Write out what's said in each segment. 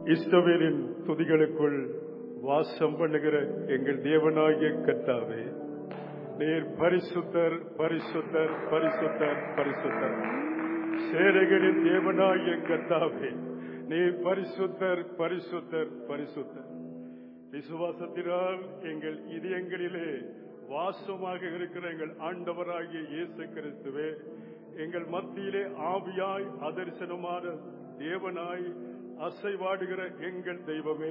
இஸ்ரவேலின் துதிகளுக்குள் வாசம் பண்ணுகிற எங்கள் தேவனாகிய கர்த்தாவே, நீர் பரிசுத்தர், பரிசுத்தர், பரிசுத்தர், பரிசுத்தர். சேனைகளின் தேவனாகிய கர்த்தாவே, நீர் பரிசுத்தர், பரிசுத்தர், பரிசுத்தர். விசுவாசத்தினால் எங்கள் இதயங்களிலே வாசமாக இருக்கிற எங்கள் ஆண்டவராகிய இயேசு கிறிஸ்துவே, எங்கள் மத்தியிலே ஆவியாய் அதர்சனமான தேவனாய் அசைவாடுகிற எங்கள் தெய்வமே,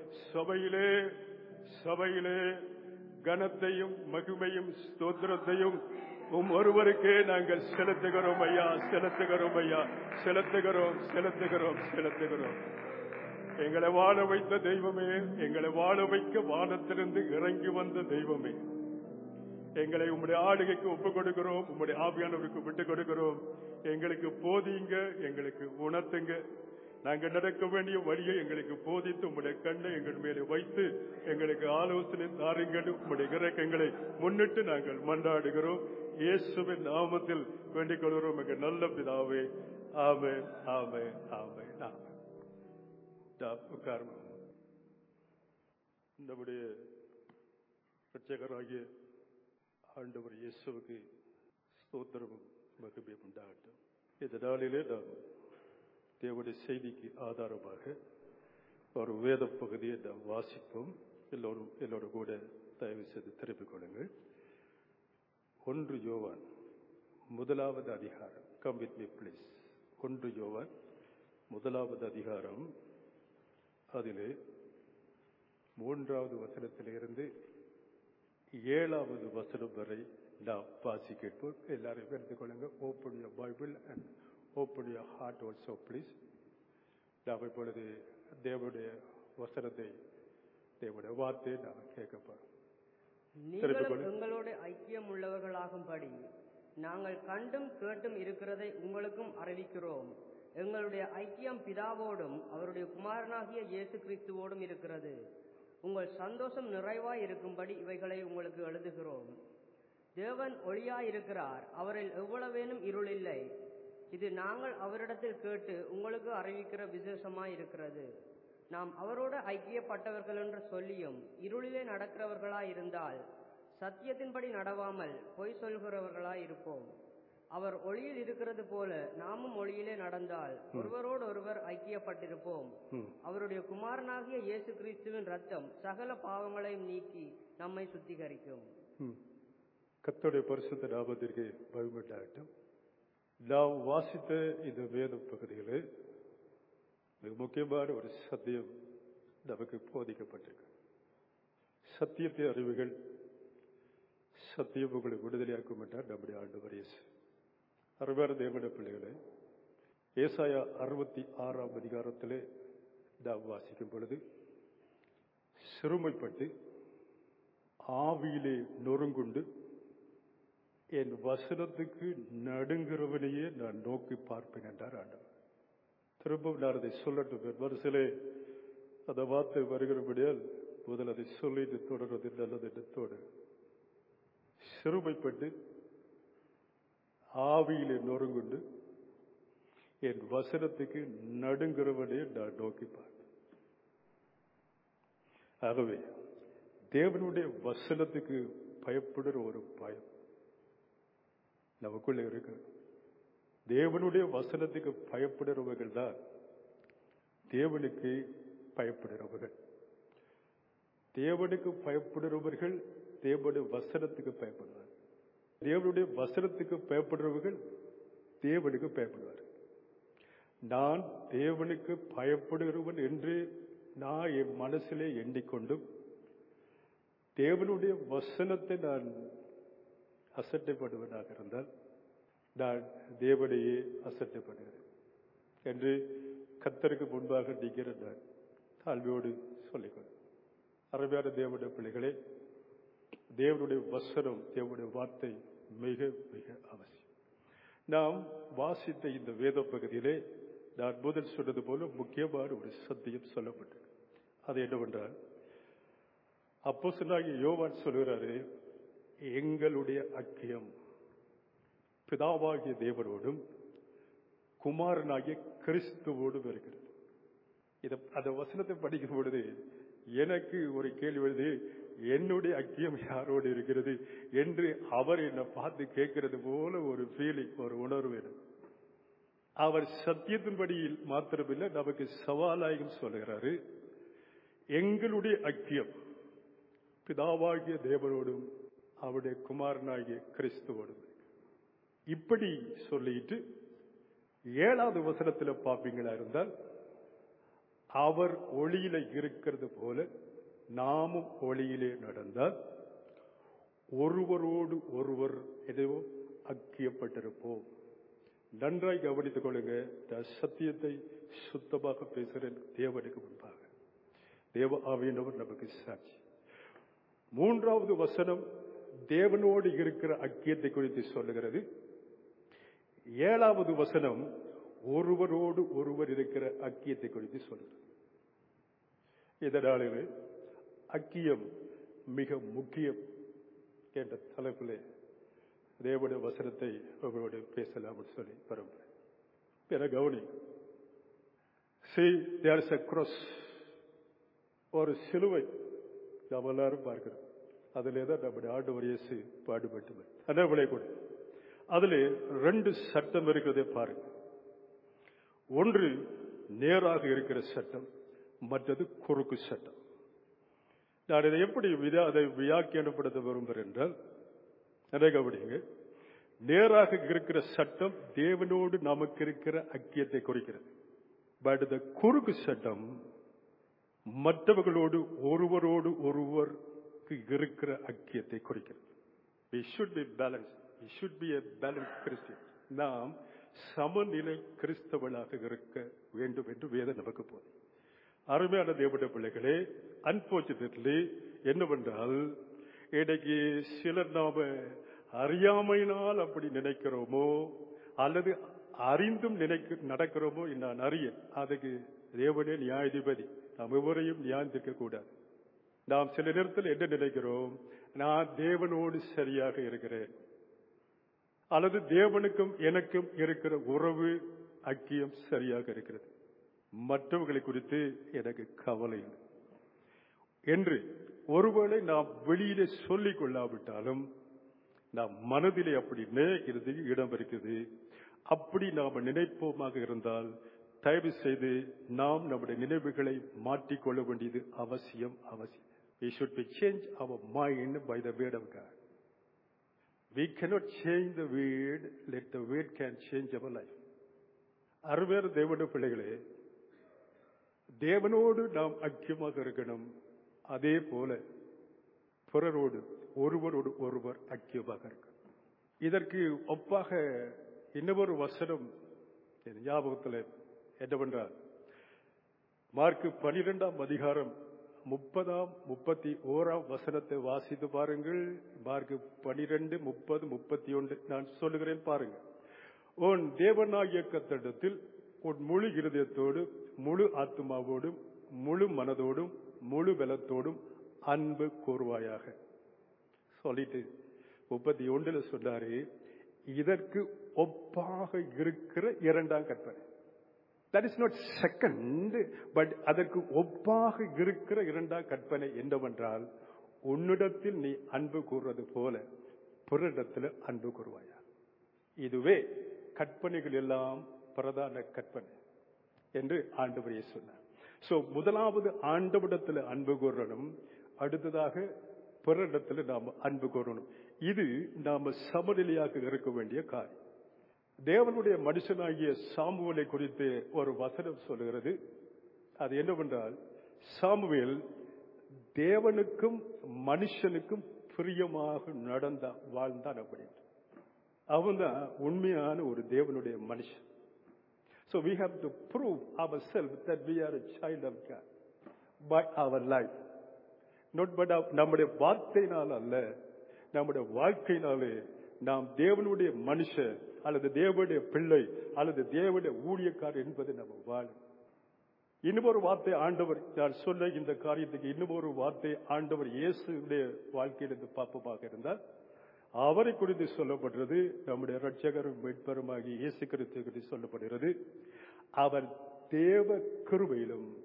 சபையிலே கனத்தையும் மகிமையும் ஸ்தோத்திரத்தையும் ஒருவருக்கே நாங்கள் செலுத்துகிறோம் ஐயா, செலுத்துகிறோம் ஐயா, செலுத்துகிறோம், செலுத்துகிறோம், செலுத்துகிறோம். எங்களை வாழ வைத்த தெய்வமே, எங்களை வாழ வைக்க வானத்திலிருந்து இறங்கி வந்த தெய்வமே, எங்களை உம்முடைய ஆளுகைக்கு ஒப்புக் கொடுக்கிறோம், உம்முடைய ஆவியானவருக்கு விட்டுக் கொடுக்கிறோம். எங்களுக்கு போதிங்க, எங்களுக்கு உணர்த்துங்க. நாங்கள் நடக்க வேண்டிய வழியை எங்களுக்கு போதித்து உம்முடைய கண்ணை எங்கள் மேலே வைத்து எங்களுக்கு ஆலோசனை தாருங்கள். உம்முடைய இறக்கங்களை முன்னிட்டு நாங்கள் மன்றாடுகிறோம். இயேசுவின் நாமத்தில் வேண்டிக் கொள்கிறோம் எங்கள் நல்ல பிதாவே. ஆமென், ஆமென், ஆமென், ஆமென். உட்கார்ந்து நம்முடைய இரட்சகராகிய ஆண்டவர் இயேசுவுக்கு ஸ்தோத்திரமும் மகிமையும் உண்டாகட்டும். இந்த நாளிலே நாம் தேவனுடைய செய்திக்கு ஆதாரமாக ஒரு வேத பகுதியை நாம் வாசிப்போம். எல்லோரும் கூட தயவு செய்து திருப்பிக் கொள்ளுங்கள். 1 யோவான் 1வது அதிகாரம். Come with me please. 1 யோவான் 1வது அதிகாரம், அதிலே 3வது வசனத்திலிருந்து 7வது வசனம் வரை நாம் வாசி கேட்போம். எல்லாரும் எடுத்துக் கொள்ளுங்க. Open your Bible and open your heart also please. நாம் இப்பொழுது தேவனுடைய வசனத்தை, தேவனுடைய வார்த்தையை நாம் கேட்கப்போம். நீங்களும் எங்களோட ஐக்கியம் உள்ளவர்களாகும்படி நாங்கள் கண்டும் கேட்டும் இருக்கிறதை உங்களுக்கும் அறிவிக்கிறோம். எங்களுடைய ஐக்கியம் பிதாவோடும் அவருடைய குமாரனாகிய இயேசு கிறிஸ்துவோடும் இருக்கிறது. உங்கள் சந்தோஷம் நிறைவாய் இருக்கும்படி இவைகளை உங்களுக்கு எழுதுகிறோம். தேவன் ஒளியாயிருக்கிறார், அவரில் எவ்வளவேனும் இருள் இல்லை. இது நாங்கள் அவரிடத்தில் கேட்டு உங்களுக்கு அறிவிக்கிற விசேஷமாய் இருக்கிறது. நாம் அவரோட ஐக்கியப்பட்டவர்கள் என்று சொல்லியும் இருளிலே நடக்கிறவர்களாய் இருந்தால் சத்தியத்தின்படி நடவாமல் பொய் சொல்கிறவர்களாய் இருப்போம். அவர் ஒளியில் இருக்கிறது போல நாமும் ஒளியிலே நடந்தால் ஒருவரோடு ஒருவர் ஐக்கியப்பட்டிருப்போம். அவருடைய குமாரனாகிய இயேசு கிறிஸ்துவின் ரத்தம் சகல பாவங்களையும் நீக்கி நம்மை சுத்திகரிக்கும். கர்த்தருடைய பரிசுத்த நாமத்திற்கு மகிமை உண்டாகட்டும். நாம் வாசித்த இந்த வேத பகுதியில் மிக முக்கியமான ஒரு சத்தியம் நமக்கு போதிக்கப்பட்டிருக்கு. சத்தியத்தை அறிவுகள், சத்தியம் உங்களை விடுதலையாக்கும் என்றார் நம்முடைய ஆண்டவர் இயேசு. அருமையான தேவனுடைய பிள்ளைகளை, ஏசாயா 66ஆம் அதிகாரத்திலே நாம் வாசிக்கும் பொழுது, சிறுமைப்பட்டு ஆவியிலே நொறுங்குண்டு என் வசனத்துக்கு நடுங்கிறவனையே நான் நோக்கி பார்ப்பேன் என்றார் ஆண்டவர். திரும்பவும் நான் அதை சொல்லட்டும். வரிசையிலே அந்த வார்த்தை வருகிறபடியால் முதல் அதை சொல்லிட்டு தொடர்வது நல்லது எண்ணத்தோடு. சிறுமைப்பட்டு ஆவியிலே நொறுங்குண்டு என் வசனத்துக்கு நடுங்கிறவனே நான் நோக்கி பார்ப்பேன். ஆகவே தேவனுடைய வசனத்துக்கு பயப்படுற ஒரு பயம் நமக்குள்ள இருக்கு. தேவனுடைய வசனத்துக்கு பயப்படுறவர்கள் தான் தேவனுக்கு பயப்படுறவர்கள். தேவனுக்கு பயப்படுறவர்கள் தேவனுடைய வசனத்துக்கு பயப்படுவார்கள். தேவனுடைய வசனத்துக்கு பயப்படுறவர்கள் தேவனுக்கு பயப்படுவார்கள். நான் தேவனுக்கு பயப்படுகிறவன் என்று நான் என் மனசிலே எண்ணிக்கொண்டும் தேவனுடைய வசனத்தை நான் அசட்டைப்படுவதாக இருந்தால் நான் தேவனையே அசட்டைப்படுகிறேன் என்று கர்த்தருக்கு முன்பாக நிற்கிற நான் தாழ்மையோடு சொல்லிக்கொள்கிறேன். அருமையான தேவனுடைய பிள்ளைகளே, தேவனுடைய வசனம், தேவனுடைய வார்த்தை மிக மிக அவசியம். நாம் வாசித்த இந்த வேத பகுதியிலே நான் முதல் சொன்னது போல முக்கியமான ஒரு சத்தியம் சொல்லப்பட்டது. அது என்னவென்றால், அப்போஸ்தலனாகிய யோவான் சொல்கிறாரு, எங்களுடைய ஐக்கியம் பிதாவாகிய தேவனோடும் குமாரனாகிய கிறிஸ்துவோடும் இருக்கிறது. அந்த வசனத்தை படிக்கும் பொழுது எனக்கு ஒரு கேள்வி வருது, என்னுடைய ஐக்கியம் யாரோடு இருக்கிறது என்று அவர் என்னை பார்த்து கேட்கிறது போல ஒரு ஃபீலிங், ஒரு உணர்வு. அவர் சத்தியத்தின்படியில் மாத்திரமில்லை, நமக்கு சவாலாயும் சொல்லுகிறாரு, எங்களுடைய ஐக்கியம் பிதாவாகிய தேவனோடும் அவருடைய குமாரனாகிய கிறிஸ்துவோடும். இப்படி சொல்லிட்டு 7வது வசனத்தில் பார்ப்பீங்களா இருந்தால், அவர் ஒளியில இருக்கிறது போல நாமும் ஒளியிலே நடந்தால் ஒருவரோடு ஒருவர் எதுவோ ஐக்கியப்பட்டிருப்போம். நன்றாய் கவனித்துக் கொள்ளுங்க. சத்தியத்தை சுத்தமாக பேசுகிறேன் தேவனுக்கு முன்பாக. தேவ ஆவியானவர் நமக்கு சாட்சி. 3வது வசனம் தேவனோடு இருக்கிற ஐக்கியத்தை குறித்து சொல்லுகிறது. 7வது வசனம் ஒருவரோடு ஒருவர் இருக்கிற ஐக்கியத்தை குறித்து சொல்லுகிறது. இதனாலே ஐக்கியம் மிக முக்கியம் என்ற தலைப்பிலே தேவனுடைய வசனத்தை அவரோடு பேசலாம் சொல்லி பரம்பரை பிற கவனி. See, there is a cross, ஒரு சிலுவை நாம் எல்லாரும் பார்க்கிறோம். அதிலே தான் நம்முடைய ஆண்டவர் இயேசு பாடுபட்டு அதே கூட அதில் 2 சட்டம் இருக்கிறதே பாருங்க. ஒன்று நேராக இருக்கிற சட்டம், மற்றது குறுக்கு சட்டம். நான் இதை எப்படி அதை வியாக்கியானப்படுத்த விரும்புகிறேன் என்றால், கவனிங்க, நேராக இருக்கிற சட்டம் தேவனோடு நமக்கு இருக்கிற ஐக்கியத்தை குறிக்கிறது. பட் இந்த குறுக்கு சட்டம் மற்றவர்களோடு ஒருவரோடு ஒருவருக்கு இருக்கிற ஐக்கியத்தை குறிக்கிறது. We should be balanced. We should be a balanced Christian. நாம் சமநிலை கிறிஸ்தவனாக இருக்க வேண்டும் என்று வேதம் நமக்கு போது. அருமையான தேவனுடைய பிள்ளைகளே, அன்பார்ச்சுனேட்லி என்னவென்றால், இன்னைக்கு சிலர் நாம அறியாமையினால் அப்படி நினைக்கிறோமோ அல்லது அறிந்தும் நடக்கிறோமோ நான் அறிய, அதுக்கு தேவனே நியாயாதிபதி. நாம் எவரையும் நியாயந்திருக்க கூடாது. நாம் சில நேரத்தில் என்ன நினைக்கிறோம், நான் தேவனோடு சரியாக இருக்கிறேன் அல்லது தேவனுக்கும் எனக்கும் இருக்கிற உறவு ஐக்கியம் சரியாக இருக்கிறது, மற்றவர்களை குறித்து எனக்கு கவலை இல்லை என்று ஒருவேளை நாம் வெளியிலே சொல்லிக் கொள்ளாவிட்டாலும் நாம் மனதிலே அப்படி நினைக்கிறது இடம் இருக்கிறது. அப்படி நாம் நினைப்போமாக இருந்தால் தயவு செய்து நாம் நம்முடைய நினைவுகளை மாற்றிக்கொள்ள வேண்டியது அவசியம். We should be change our mind by the word of God. We cannot change the word, let the word can change our life. அருமையான தேவனுடைய பிள்ளைகளே, தேவனோடு நாம் ஐக்கியமாக இருக்கணும். அதே போல பிறரோடு ஒருவரோடு ஒருவர் ஐக்கியமாக இருக்கணும். இதற்கு ஒப்பாக இன்னொரு வசனம் என் ஞாபகத்தில் என்னவென்றால், மார்க்கு 12ஆம் அதிகாரம் 30ஆம் 31ஆம் வசனத்தை வாசித்து பாருங்கள். மார்க்கு 12, 30, 31 நான் சொல்லுகிறேன் பாருங்க. உன் தேவனாகிய கர்த்தரிடத்தில் உன் முழு இருதயத்தோடு, முழு ஆத்மாவோடும், முழு மனதோடும், முழு பலத்தோடும் அன்பு கூறுவாயாக சொல்லிட்டு 31 சொன்னாரு, இதற்கு ஒப்பாக இருக்கிற 2ஆம் கற்பனை. That is not second, but அதற்கு ஒப்பாக இருக்கிற 2ஆம் கற்பனை என்னவென்றால், உன்னிடத்தில் நீ அன்பு கூறுவது போல பிறரிடத்தில் அன்பு கூறுவாயா. இதுவே கற்பனைகள் எல்லாம் பிரதான கற்பனை என்று ஆண்டவர் சொன்னார். சோ முதலாவது ஆண்டவரிடத்தில் அன்பு கூறணும், அடுத்ததாக பிறரிடத்தில் நாம் அன்பு கூறணும். இது நாம சமநிலையாக இருக்க வேண்டிய காரியம். தேவனுடைய மனுஷனாகிய சாமுவேலை குறித்து ஒரு வசனம் சொல்லுகிறது. அது என்னவென்றால், சாமுவேல் தேவனுக்கும் மனுஷனுக்கும் பிரியமாக வாழ்ந்தான் அப்படின்னு. அவன் தான் உண்மையான ஒரு தேவனுடைய மனுஷன். So we have to prove ourselves that we are a child of God by our life, not by நம்முடைய வார்த்தையினால் அல்ல, நம்முடைய வாழ்க்கையினாலே நாம் தேவனுடைய மனுஷன் அல்லது தேவனுடைய பிள்ளை அல்லது தேவனுடைய ஊழியக்காரர் என்பதை நம்ம வாழும். இன்னொரு வார்த்தை ஆண்டவர், நான் சொன்ன இந்த காரியத்துக்கு இன்னொரு வார்த்தை ஆண்டவர் இயேசுடைய வாழ்க்கையிலிருந்து பார்ப்பமாக இருந்தால், அவரை குறித்து சொல்லப்படுறது, நம்முடைய இரட்சகரும் மீட்பருமாகிய இயேசு கிறிஸ்து குறித்து சொல்லப்படுகிறது. அவர் தேவ கிருபையிலும்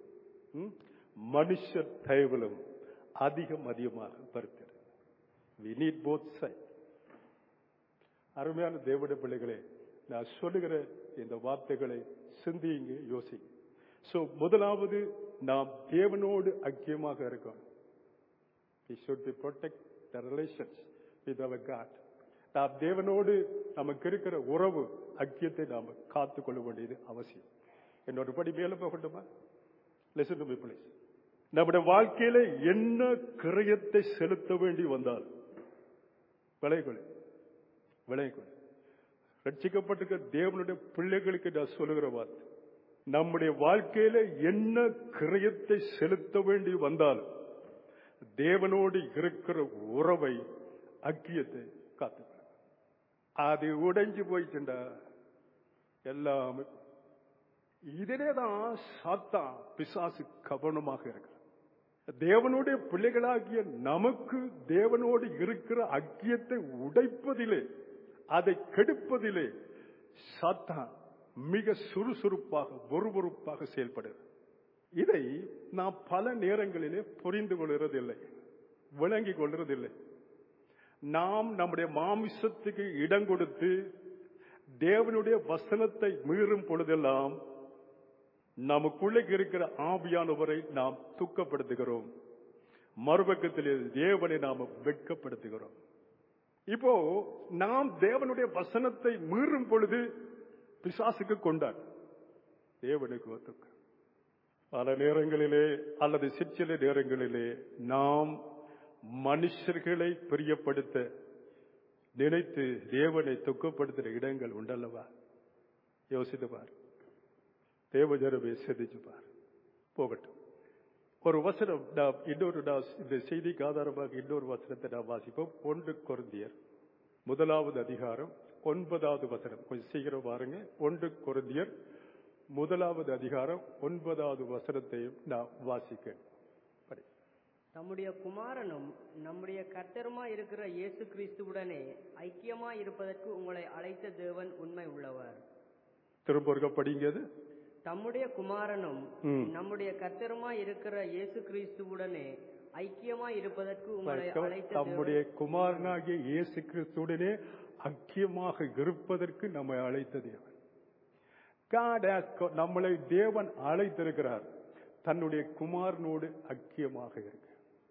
மனுஷர் தயவிலும் அதிகமாக வருகிறது. We need both sides. அருமையான தேவனுடைய பிள்ளைகளே, நான் சொல்லுகிற இந்த வார்த்தைகளை சிந்தியுங்க, யோசிங்க. சோ முதலாவது, நாம் தேவனோடு ஐக்கியமாக இருக்கணும். We should be protect the relations with our God. நாம் தேவனோடு நமக்கு இருக்கிற உறவு ஐக்கியத்தை நாம் காத்துக் கொள்ள வேண்டியது அவசியம். என்னோட படி மேல போகட்டுமா? Listen to me please. நம்முடைய வாழ்க்கையில என்ன கிரயத்தை செலுத்த வேண்டி வந்தால் விளைகொள் ரட்சிக்கப்பட்டிருக்க தேவனுடைய பிள்ளைகளுக்கு நான் சொல்லுகிற வார்த்தை, நம்முடைய வாழ்க்கையில என்ன கிரயத்தை செலுத்த வேண்டி வந்தால் தேவனோடு இருக்கிற உறவை ஐக்கியத்தை காத்துக்கொள்ள. அது உடைஞ்சு போயிட்டுண்டா எல்லாமே. இதிலேதான் சாத்தான் பிசாசு கவனமாக இருக்கிறார். தேவனுடைய பிள்ளைகளாகிய நமக்கு தேவனோடு இருக்கிற ஐக்கியத்தை உடைப்பதிலே, அதை கெடுப்பதிலே சாத்தான் மிக சுறுசுறுப்பாக ஒருவருப்பாக செயல்படுகிறது. இதை நாம் பல நேரங்களிலே புரிந்து கொள்கிறதில்லை, விளங்கிக் கொள்கிறதில்லை. நாம் நம்முடைய மாமிசத்துக்கு இடம் கொடுத்து தேவனுடைய வசனத்தை மீறும் பொழுதெல்லாம் நமக்குள்ளே இருக்கிற ஆவியானவரை நாம் துக்கப்படுத்துகிறோம். மறுபக்கத்திலே தேவனை நாம் வெட்கப்படுத்துகிறோம். இப்போ நாம் தேவனுடைய வசனத்தை மீறும் பொழுது பிசாசுக்கு கொண்டார், தேவனுக்கு ஒத்துக்க. பல நேரங்களிலே அல்லது சிற்சில நேரங்களிலே நாம் மனுஷர்களை பிரியப்படுத்த நினைத்து தேவனை துக்கப்படுத்துகிற இடங்கள் உண்டல்லவா? யோசித்து பார், தேவஜனமே சிந்திச்சு பார். போகட்டும், ஒரு வசனம் இன்னொரு இந்த செய்திக்கு ஆதாரமாக இன்னொரு வசனத்தை நாம் வாசிப்போம். 1 கொரிந்தியர் 1 அதிகாரம் 9 வசனம். கொஞ்சம் சீக்கிரம் பாருங்க. 1 கொரிந்தியர் 1 அதிகாரம் 9 வசனத்தையும் நாம் வாசிக்க. நம்முடைய குமாரனும் நம்முடைய கர்த்தருமாய் இருக்கிற இயேசு கிறிஸ்துவுடனே ஐக்கியமாய் இருப்பதற்கு உங்களை அழைத்த தேவன் உண்மை உள்ளவர். திரும்ப ஒருக்க படிங்கிறது. தம்முடைய குமாரனும் நம்முடைய கர்த்தருமாய் இருக்கிற இயேசு கிறிஸ்துவுடனே ஐக்கியமாய் இருப்பதற்கு உங்களை அழைத்த தம்முடைய குமாரனாகிய இயேசு கிறிஸ்துவுடனே ஐக்கியமாக இருப்பதற்கு நம்மை அழைத்த தேவன். நம்மளை தேவன் அழைத்திருக்கிறார் தன்னுடைய குமாரனோடு ஐக்கியமாக இருக்க.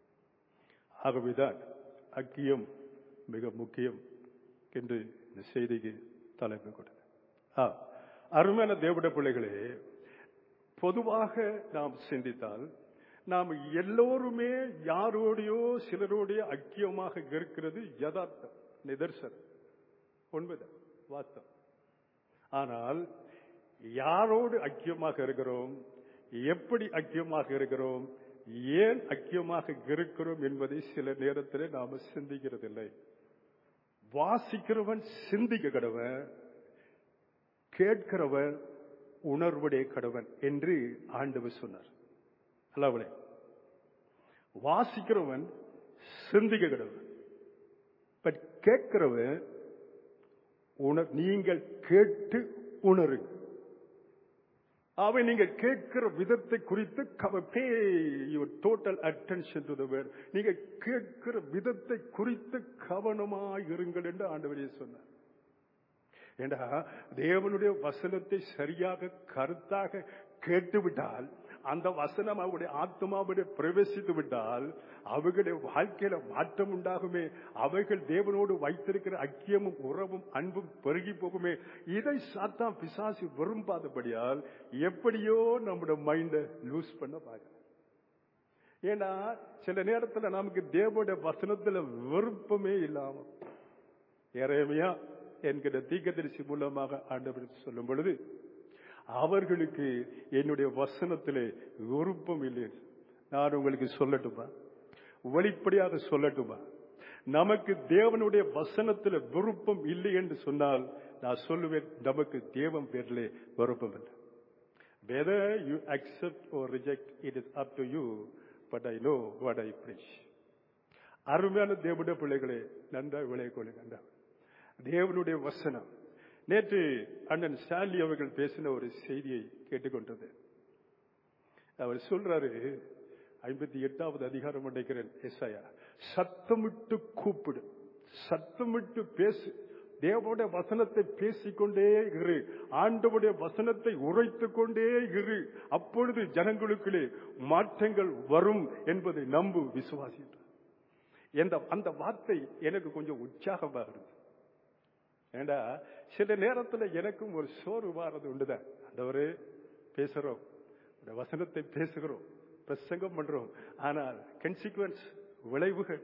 ஆகவேதான் ஐக்கியம் மிக முக்கியம் என்று இந்த செய்திக்கு தலைப்பு கொடுத்தது. அருமையான தேவனுடைய பிள்ளைகளே, பொதுவாக நாம் சிந்தித்தால் நாம் எல்லோருமே யாரோடையோ சிலரோடைய ஐக்கியமாக இருக்கிறது யதார்த்தம், நிதர்சனம், உண்மைதான், வாஸ்தவம். ஆனால் யாரோடு ஐக்கியமாக இருக்கிறோம், எப்படி ஐக்கியமாக இருக்கிறோம், ஏன் ஐக்கியமாக இருக்கிறோம் என்பதை சில நேரத்தில் நாம சிந்திக்கிறதில்லை. வாசிக்கிறவன் சிந்திக்க கடவன், கேட்கிறவன் உணர்வுடைய கடவன் என்று ஆண்டவர் சொன்னார். அல்லவளே, வாசிக்கிறவன் சிந்திக்க கடவன், பட் கேட்கிறவன் நீங்கள் கேட்டு உணருங்க. அவை நீங்கள் கேட்கிற விதத்தை குறித்து pay your total attention to the word. நீங்க கேட்கிற விதத்தை குறித்து கவனமாய் இருங்கள் என்று ஆண்டவரே சொன்னார். ஏண்டா தேவனுடைய வசனத்தை சரியாக கருத்தாக கேட்டுவிட்டால், அந்த வசனம் அவருடைய ஆத்மாவுடைய பிரவேசித்து விட்டால் அவர்களுடைய வாழ்க்கையில மாற்றம் உண்டாகுமே. அவைகள் தேவனோடு வைத்திருக்கிற ஐக்கியமும் உறவும் அன்பும் பெருகி போகுமே. இதை சாத்தான் பிசாசு விரும்பாதபடியால் எப்படியோ நம்முடைய மைண்டை லூஸ் பண்ண பார்க்க. ஏன்னா சில நேரத்தில் நமக்கு தேவனுடைய வசனத்துல விருப்பமே இல்லாம, எரேமியா என்கிற தீர்க்கதரிசி மூலமாக ஆண்டவர் சொல்லும் பொழுது, அவர்களுக்கு என்னுடைய வசனத்திலே விருப்பம் இல்லை. நான் உங்களுக்கு சொல்லட்டுமா, வெளிப்படையாக சொல்லட்டுமா, நமக்கு தேவனுடைய வசனத்தில் விருப்பம் இல்லை என்று சொன்னால் நான் சொல்லுவேன், நமக்கு தேவன் பேரிலே விருப்பம் இல்லை. Whether you accept or reject, it is up to you, but I know what I preach. அருமையான தேவனுடைய பிள்ளைகளே, நன்றாக விளையாடுங்க. தேவனுடைய வசனம். நேற்று அண்ணன் ஸ்டான்லி அவர்கள் பேசின ஒரு செய்தியை கேட்டுக்கொண்டது. அவர் சொல்றாரு, 58வது அதிகாரம் நினைக்கிறேன், எசாயா, சத்தமிட்டு கூப்பிடு, சத்தமிட்டு பேசு, தேவனுடைய வசனத்தை பேசிக்கொண்டே இரு, ஆண்டவருடைய வசனத்தை உரைத்துக் கொண்டே இரு, அப்பொழுது ஜனங்களுக்குள்ளே மாற்றங்கள் வரும் என்பதை நம்பு, விசுவாசி. அந்த வார்த்தை எனக்கு கொஞ்சம் உற்சாகமாக இருக்கு. ஏண்டா சில நேரத்தில் எனக்கும் ஒரு சோறு வாரது உண்டுதான். ஆண்டவரே பேசுறோம், வசனத்தை பேசுகிறோம், பிரசங்கம் பண்றோம், ஆனால் கன்சிக்வன்ஸ், விளைவுகள்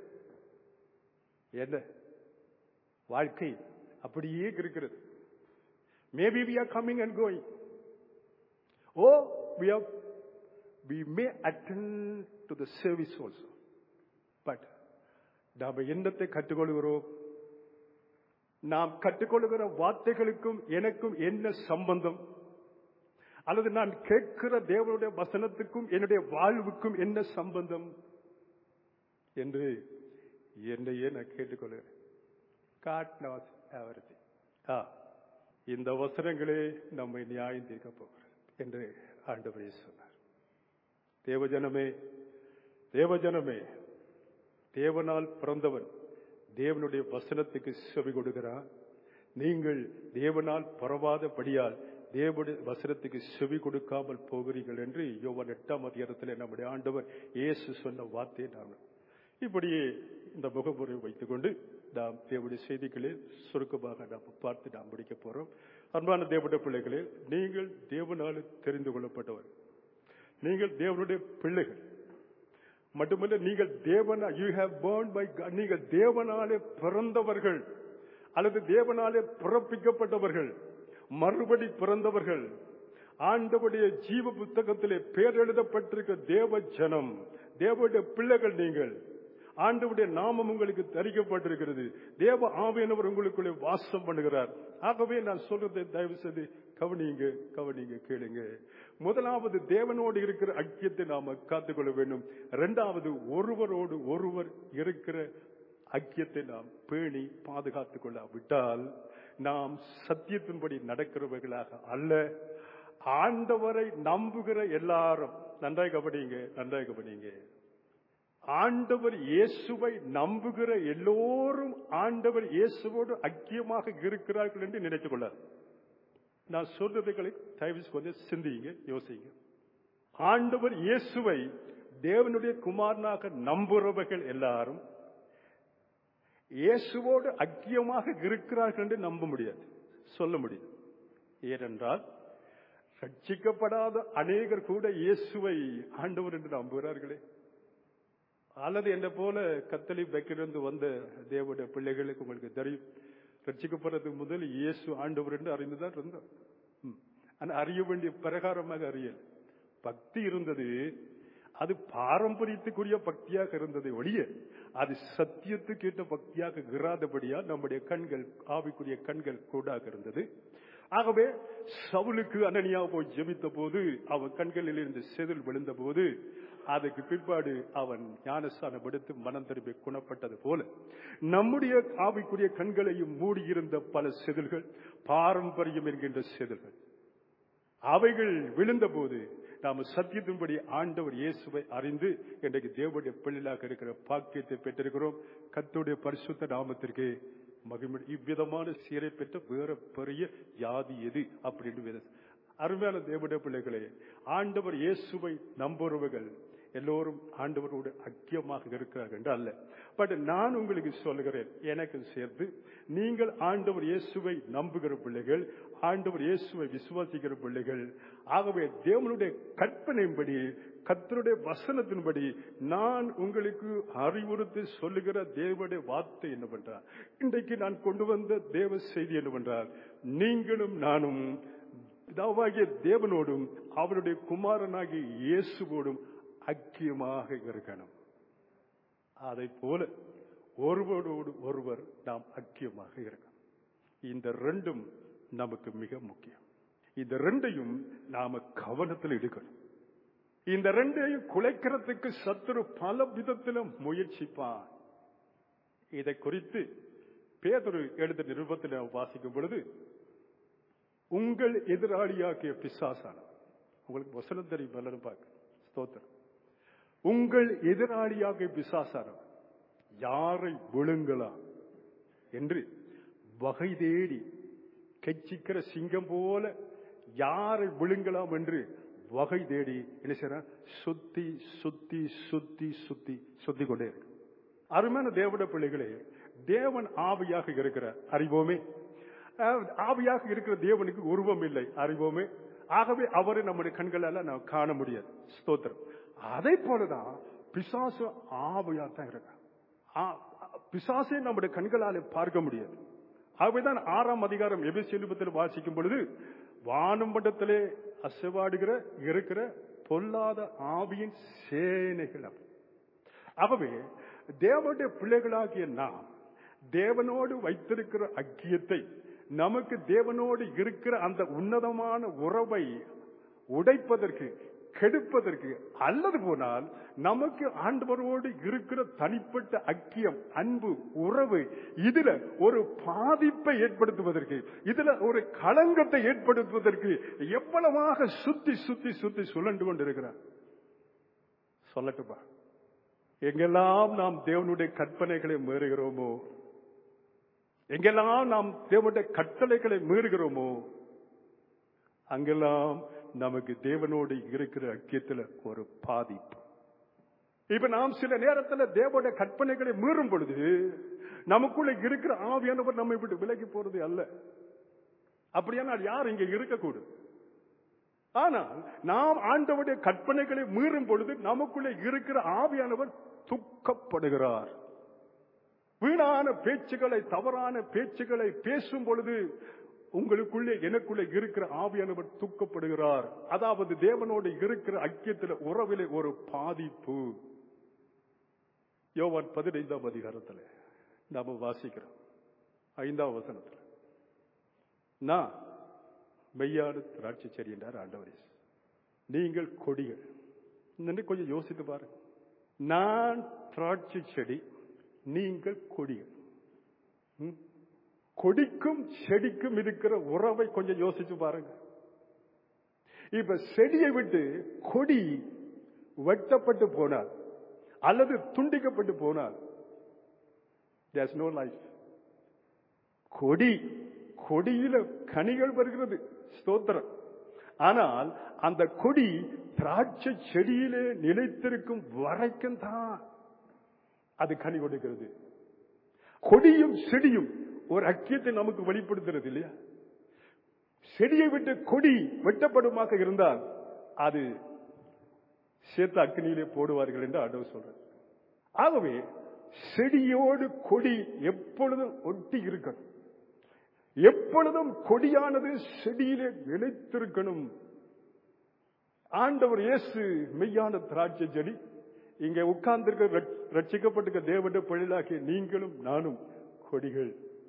என்ன? வாழ்க்கை அப்படியே இருக்கிறது. Maybe we are coming and going. Oh, we may attend to the service also. But நாம் என்னத்தை கற்றுக்கொள்கிறோம்? நாம் கற்றுக்கொள்கிற வார்த்தைகளுக்கும் எனக்கும் என்ன சம்பந்தம்? அல்லது நான் கேட்கிற தேவனுடைய வசனத்துக்கும் என்னுடைய வாழ்வுக்கும் என்ன சம்பந்தம் என்று என்னையே நான் கேட்டுக்கொள்கிறேன். God knows everything. இந்த வசனங்களே நம்மை நியாயம் தீர்க்க போகிறது என்று ஆண்டவரே சொன்னார். தேவஜனமே, தேவஜனமே, தேவனால் பிறந்தவன் தேவனுடைய வசனத்துக்கு செவி கொடுக்கிறார். நீங்கள் தேவனால் பரவாதபடியால் தேவனுடைய வசனத்துக்கு செவி கொடுக்காமல் போகிறீர்கள் என்று யோவான் 8ஆம் அதிகாரத்தில் நம்முடைய ஆண்டவர் இயேசு சொன்ன வார்த்தையை நாம் இப்படியே இந்த முகமுறை வைத்துக் கொண்டு நாம் தேவனுடைய செய்திகளை சுருக்கமாக நாம் பார்த்து நாம் முடிக்க போறோம். அன்பான தேவனுடைய பிள்ளைகளே, நீங்கள் தேவனால் தெரிந்து கொள்ளப்பட்டவர், நீங்கள் தேவனுடைய பிள்ளைகள் மட்டுமல்ல, நீங்கள் நீங்கள் தேவனாலே பிறந்தவர்கள் அல்லது தேவனாலே பிறப்பிக்கப்பட்டவர்கள், மறுபடி பிறந்தவர்கள், ஆண்டவருடைய ஜீவ புத்தகத்திலே பெயர் எழுதப்பட்டிருக்க தேவ ஜனம், தேவனுடைய பிள்ளைகள். நீங்கள் ஆண்டவருடைய நாமம் உங்களுக்கு தரிக்கப்பட்டிருக்கிறது. தேவ ஆவியானவர் உங்களுக்குள்ளே வாசம் பண்ணுகிறார். ஆகவே நான் சொல்றதை தயவு செய்து கவனிங்க, கேளுங்க. முதலாவது, தேவனோடு இருக்கிற ஐக்கியத்தை நாம காத்துக்கொள்ள வேண்டும். இரண்டாவது, ஒருவரோடு ஒருவர் இருக்கிற ஐக்கியத்தை நாம் பேணி பாதுகாத்துக் கொள்ளாவிட்டால் நாம் சத்தியத்தின்படி நடக்கிறவர்களாக அல்ல. ஆண்டவரை நம்புகிற எல்லாரும், நன்றாக கவனிங்க, ஆண்டவர் இயேசுவை நம்புகிற எல்லோரும் ஆண்டவர் இயேசுவோடு ஐக்கியமாக இருக்கிறார்கள் என்று நினைத்துக் கொள்ளார். நான் சொல்றதுகளை தயவு கொஞ்சம் சிந்திங்க, யோசிங்க. ஆண்டவர் இயேசுவை தேவனுடைய குமாரனாக நம்புறவர்கள் எல்லாரும் இயேசுவோடு ஐக்கியமாக இருக்கிறார்கள் என்று நம்ப முடியாது, சொல்ல முடியாது. ஏனென்றால் ரட்சிக்கப்படாத அநேகர் கூட இயேசுவை ஆண்டவர் என்று நம்புகிறார்களே. அல்லது என்ன போல கத்தோலிக் பேக்கிலிருந்து வந்த தேவனுடைய பிள்ளைகளுக்கு உங்களுக்கு தெரியும், ரட்சிக்கப்படுறதுக்கு முதல் இயேசு ஆண்டவர் என்று அறிந்துதான் இருந்தார். ஆனால் அறிய வேண்டிய பிரகாரமாக அறியல். பக்தி இருந்தது, அது பாரம்பரியத்துக்குரிய பக்தியாக இருந்ததை ஒழிய அது சத்தியத்துக்கு ஏற்ற பக்தியாக இராதபடியா நம்முடைய கண்கள், ஆவிக்குரிய கண்கள் கூடாக இருந்தது. ஆகவே சவுலுக்கு அனனியா போய் ஜெபித்த போது அவன் கண்களில் இருந்து செதில் விழுந்த போது அதுக்கு பிற்பாடு அவன் ஞானஸ்தானம் எடுத்து மனம் திரும்பி குணப்பட்டது போல நம்முடைய ஆவிக்குரிய கண்களையும் மூடியிருந்த பல செதில்கள், பாரம்பரியம் என்கின்ற செதில்கள், அவைகள் விழுந்த போது நாம் சத்தியத்தின்படி ஆண்டவர் இயேசுவை அறிந்து இன்றைக்கு தேவனுடைய பிள்ளைகளாக இருக்கிற பாக்கியத்தை பெற்றிருக்கிறோம். கர்த்தருடைய பரிசுத்த நாமத்திற்கு மகிமை. இவ்விதமான சீரை பெற்ற வேற பெரிய ஜாதி எது அப்படின்னு அருமையான தேவனுடைய பிள்ளைகளே, ஆண்டவர் இயேசுவை நம்புறவர்கள் எல்லோரும் ஆண்டவரோடு ஐக்கியமாக இருக்கிறார்கள் என்று அல்ல. பட் நான் உங்களுக்கு சொல்லுகிறேன், எனக்கு சேர்த்து நீங்கள் ஆண்டவர் இயேசுவை நம்புகிற பிள்ளைகள், ஆண்டவர் இயேசுவை விசுவாசிக்கிற பிள்ளைகள். ஆகவே தேவனுடைய கற்பனையின்படி, கர்த்தருடைய வசனத்தின்படி நான் உங்களுக்கு அறிவுறுத்தி சொல்லுகிற தேவனுடைய வார்த்தை என்னவென்றால், இன்றைக்கு நான் கொண்டு வந்த தேவ செய்தி என்னவென்றால், நீங்களும் நானும் பிதாவாகிய தேவனோடும் அவருடைய குமாரனாகிய இயேசுவோடும் ஐக்கியமாக இருக்கணும். அதை போல ஒருவரோடு ஒருவர் நாம் ஐக்கியமாக இருக்கணும். இந்த ரெண்டும் நமக்கு மிக முக்கியம். இந்த ரெண்டையும் நாம கவனத்தில் எடுக்கணும். இந்த ரெண்டையும் குலைக்கிறதுக்கு சத்துரு பல விதத்திலும் முயற்சிப்பான். இதை குறித்து பேதுரு எழுதிய நிருபத்தில் வாசிக்கும் பொழுது, உங்கள் எதிராளியாகிய பிசாசான, உங்களுக்கு வசனம் தெரியும், பார்க்க ஸ்தோத்திரம். உங்கள் எதிராளியாக பிசாசானவர் யாரை விழுங்கலாம் என்று வகை தேடி கெச்சிக்கிற சிங்கம் போல யாரை விழுங்கலாம் என்று வகை தேடி என்ன செய்யற சுத்தி சுத்தி சுத்தி சுத்தி சுத்தி கொண்டே இருக்கு. அருமையான தேவனுடைய பிள்ளைகளே, தேவன் ஆவியாக இருக்கிற அறிவோமே. ஆவியாக இருக்கிற தேவனுக்கு உருவம் இல்லை, அறிவோமே. ஆகவே அவரை நம்முடைய கண்களால நாம் காண முடியாது. ஸ்தோத்திரம். அதே போலதான் பிசாசு ஆவியா தான் இருக்க. பிசாசை நம்முடைய கண்களாலே பார்க்க முடியாது. ஆகவேதான் 6ஆம் அதிகாரம் எபேசியர் வாசிக்கும் பொழுது வானமண்டலத்திலே அசைவாடுகிற இருக்கிற பொல்லாத ஆவியின் சேனைகள். ஆகவே தேவனுடைய பிள்ளைகளாகிய நாம் தேவனோடு வைத்திருக்கிற ஐக்கியத்தை, நமக்கு தேவனோடு இருக்கிற அந்த உன்னதமான உறவை உடைப்பதற்கு, கெடுப்பதற்கு, அல்லது போனால் நமக்கு ஆண்டவரோடு இருக்கிற தனிப்பட்ட ஐக்கியம், அன்பு, உறவு, இதுல ஒரு பாதிப்பை ஏற்படுத்துவதற்கு, இதுல ஒரு களங்கத்தை ஏற்படுத்துவதற்கு எவ்வளவாக சுத்தி சுத்தி சுத்தி சுழண்டு கொண்டிருக்கிறார். சொல்லட்டுப்பா, எங்கெல்லாம் நாம் தேவனுடைய கற்பனைகளை மீறுகிறோமோ, எங்கெல்லாம் நாம் தேவனுடைய கட்டளைகளை மீறுகிறோமோ, அங்கெல்லாம் நமக்கு தேவனோடு இருக்கிற ஐக்கியத்தில் ஒரு பாதிப்பு. இப்ப நாம் சில நேரத்தில் தேவனுடைய கற்பனைகளை மீறும் பொழுது நமக்குள்ள இருக்கிற ஆவியானவர் நம்மை விட்டு விலகி போறது அல்ல. அப்படியானால் யார் இங்க இருக்கக்கூடும்? ஆனால் நாம் ஆண்டவருடைய கற்பனைகளை மீறும் பொழுது நமக்குள்ள இருக்கிற ஆவியானவர் துக்கப்படுகிறார். வீணான பேச்சுகளை, தவறான பேச்சுகளை பேசும் பொழுது உங்களுக்குள்ளே, எனக்குள்ளே இருக்கிற ஆவியானவர் துக்கப்படுகிறார். அதாவது தேவனோடு இருக்கிற ஐக்கியத்தில், உறவிலே ஒரு பாதிப்பு. யோவான் 15ஆம் அதிகாரத்தில் நாம வாசிக்கிறோம் 5ஆம் வசனத்தில், நான் மெய்யான திராட்சை செடி என்றார் ஆண்டவரே, நீங்கள் கொடிகள். கொஞ்சம் யோசித்து பாருங்க. நான் திராட்சை செடி, நீங்கள் கொடிகள். கொடிக்கும் செடிக்கும் இருக்கிற உறவை கொஞ்சம் யோசிச்சு பாருங்க. இப்ப செடியை விட்டு கொடி வெட்டப்பட்டு போனால் அல்லது துண்டிக்கப்பட்டு போனால் there's no life. கொடியில கனிகள் வருகிறது, ஸ்தோத்திரம். ஆனால் அந்த கொடி திராட்சை செடியிலே நிலைத்திருக்கும் வரைக்கும் தான் அது கனி கொடுக்கிறது. கொடியும் செடியும் ஒரு ஐக்கியத்தை நமக்கு வெளிப்படுத்துறது இல்லையா? செடியை விட்டு கொடி வெட்டப்படுமாக இருந்தால் அது சேர்த்து அக்னியிலே போடுவார்கள் என்று ஆண்டவர் சொல்றார். ஆகவே செடியோடு கொடி எப்பொழுதும் ஒட்டி இருக்கணும். எப்பொழுதும் கொடியானது செடியிலே நிலைத்திருக்கணும். ஆண்டவர் இயேசு மெய்யான திராட்சை செடி. இங்கே உட்கார்ந்திருக்க ரட்சிக்கப்பட்டிருக்க தேவனுடைய பிள்ளைகளாகிய நீங்களும் நானும் கொடிகள்.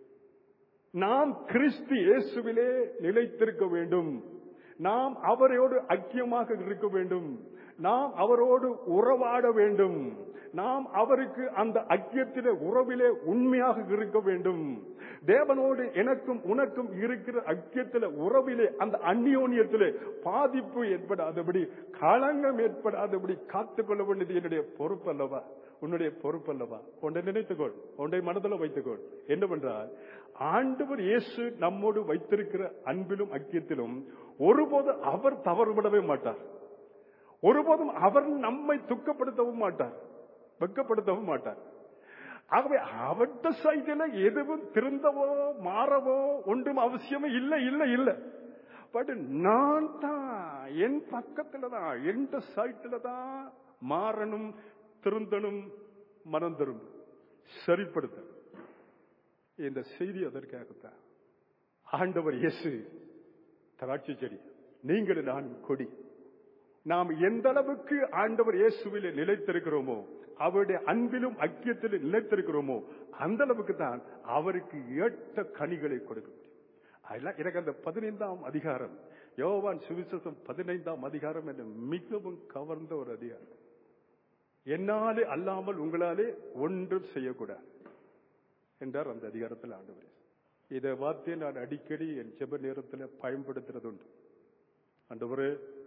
நாம் கிறிஸ்து இயேசுவிலே நிலைத்திருக்க வேண்டும். நாம் அவரோடு ஐக்கியமாக இருக்க வேண்டும். நாம் அவரோடு உறவாட வேண்டும். நாம் அவருக்கு அந்த ஐக்கியத்திலே, உறவிலே உண்மையாக இருக்க வேண்டும். தேவனோடு எனக்கும் உனக்கும் இருக்கிற ஐக்கியத்திலே, உறவிலே, அந்த அந்நியோன்யத்திலே பாதிப்பு ஏற்படாதபடி, களங்கம் ஏற்படாதபடி காத்துக்கொள்ள வேண்டியது என்னுடைய பொறுப்பு அல்லவா? உன்னுடைய பொறுப்பு அல்லவா? ஒன்றை நினைத்துக்கொள், ஒன்றை மனதில் வைத்துக்கொள். என்னவென்றால், ஆண்டவர் இயேசு நம்மோடு வைத்திருக்கிற அன்பிலும் ஐக்கியத்திலும் ஒருபோது அவர் தவறுபடவே மாட்டார். ஒருபோதும் அவர் நம்மை துக்கப்படுத்தவும் மாட்டார், வெட்கப்படுத்தவும் மாட்டார். ஆகவே அவர்கிட்ட சைடில் எதுவும் திருந்தவோ மாறவோ ஒன்றும் அவசியமே இல்லை. இல்லை இல்லை. பட் நான் தான் என் பக்கத்துல தான், என் சைட்ல தான் மாறணும், திருந்தணும், மனம் திரும்ப சரிப்படுத்த. இந்த செய்தி அதற்காகத்தான். ஆண்டவர் இயேசு திராட்சை செடி, நீங்கள் நான் கொடி. நாம் எந்த அளவுக்கு ஆண்டவர் இயேசுவிலே நிலைத்திருக்கிறோமோ, அவருடைய அன்பிலும் ஐக்கியத்திலும் நிலைத்திருக்கிறோமோ, அந்த அளவுக்கு தான் அவருக்கு ஏற்ற கனிகளை கொடுக்க முடியும். எனக்கு அந்த 15ஆம் அதிகாரம், யோவான் சுவிசேஷம் 15ஆம் அதிகாரம் என்று மிகவும் கவர்ந்த ஒரு அதிகாரம். என்னாலே அல்லாமல் உங்களாலே ஒன்றும் செய்யக்கூடாது என்றார் அந்த அதிகாரத்தில் ஆண்டவர். இதை வார்த்தையை நான் அடிக்கடி என் ஜெப நேரத்தில் பயன்படுத்துறது உண்டு. ஆண்டவரே,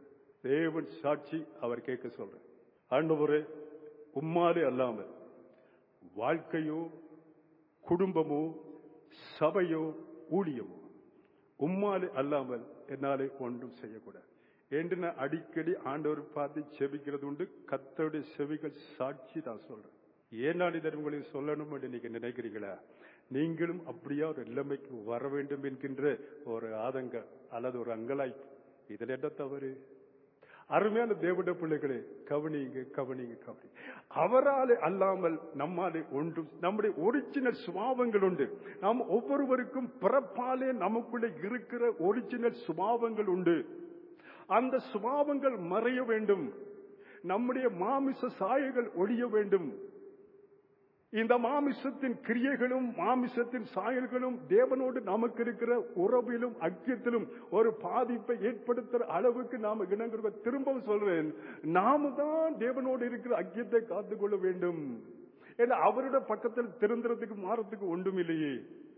தேவன் சாட்சி, அவர் கேட்க சொல்ற, ஆண்டவரே, உம்மாலே அல்லாமல் வாழ்க்கையோ குடும்பமோ சபையோ ஊழியமோ உம்மாலே அல்லாமல் என்னாலே ஒன்றும் செய்யக்கூடாது என்று நான் அடிக்கடி ஆண்டவர் பார்த்து செபிக்கிறது உண்டு. கர்த்தருடைய செவிகள் சாட்சி தான் சொல்றேன். ஏன் நான் இதை உங்களுக்கு சொல்லணும் என்று நீங்க நினைக்கிறீங்களா? நீங்களும் அப்படியா ஒரு நிலைமைக்கு வர வேண்டும் என்கின்ற ஒரு ஆதங்கம் அல்லது ஒரு அங்கலாய்ப்பு, இதில் என்ன தவறு? அருமையான தேவனுடைய பிள்ளைகளே, கவனிங்க கவனிங்க கவனிங்க. அவராலே அல்லாமல் நம்மாலே ஒன்றும், நம்முடைய ஒரிஜினல் சுபாவங்கள் உண்டு. நாம் ஒவ்வொருவருக்கும் பிறப்பாலே நமக்குள்ளே இருக்கிற ஒரிஜினல் சுபாவங்கள் உண்டு. அந்த சுபாவங்கள் மறைய வேண்டும். நம்முடைய மாமிச சாயல்கள் ஒழிய வேண்டும். இந்த மாமிசத்தின் கிரியைகளும் மாமிசத்தின் சாயல்களும் தேவனோடு நமக்கு இருக்கிற உறவிலும் ஐக்கியத்திலும் ஒரு பாதிப்பை ஏற்படுத்துற அளவுக்கு நாம இணங்குற. திரும்பவும் சொல்றேன், நாம தான் தேவனோடு இருக்கிற ஐக்கியத்தை காத்துக்கொள்ள வேண்டும். ஏன்னா அவருடைய பக்கத்தில் திருந்துறதுக்கு மாறத்துக்கு ஒன்றும் இல்லையே,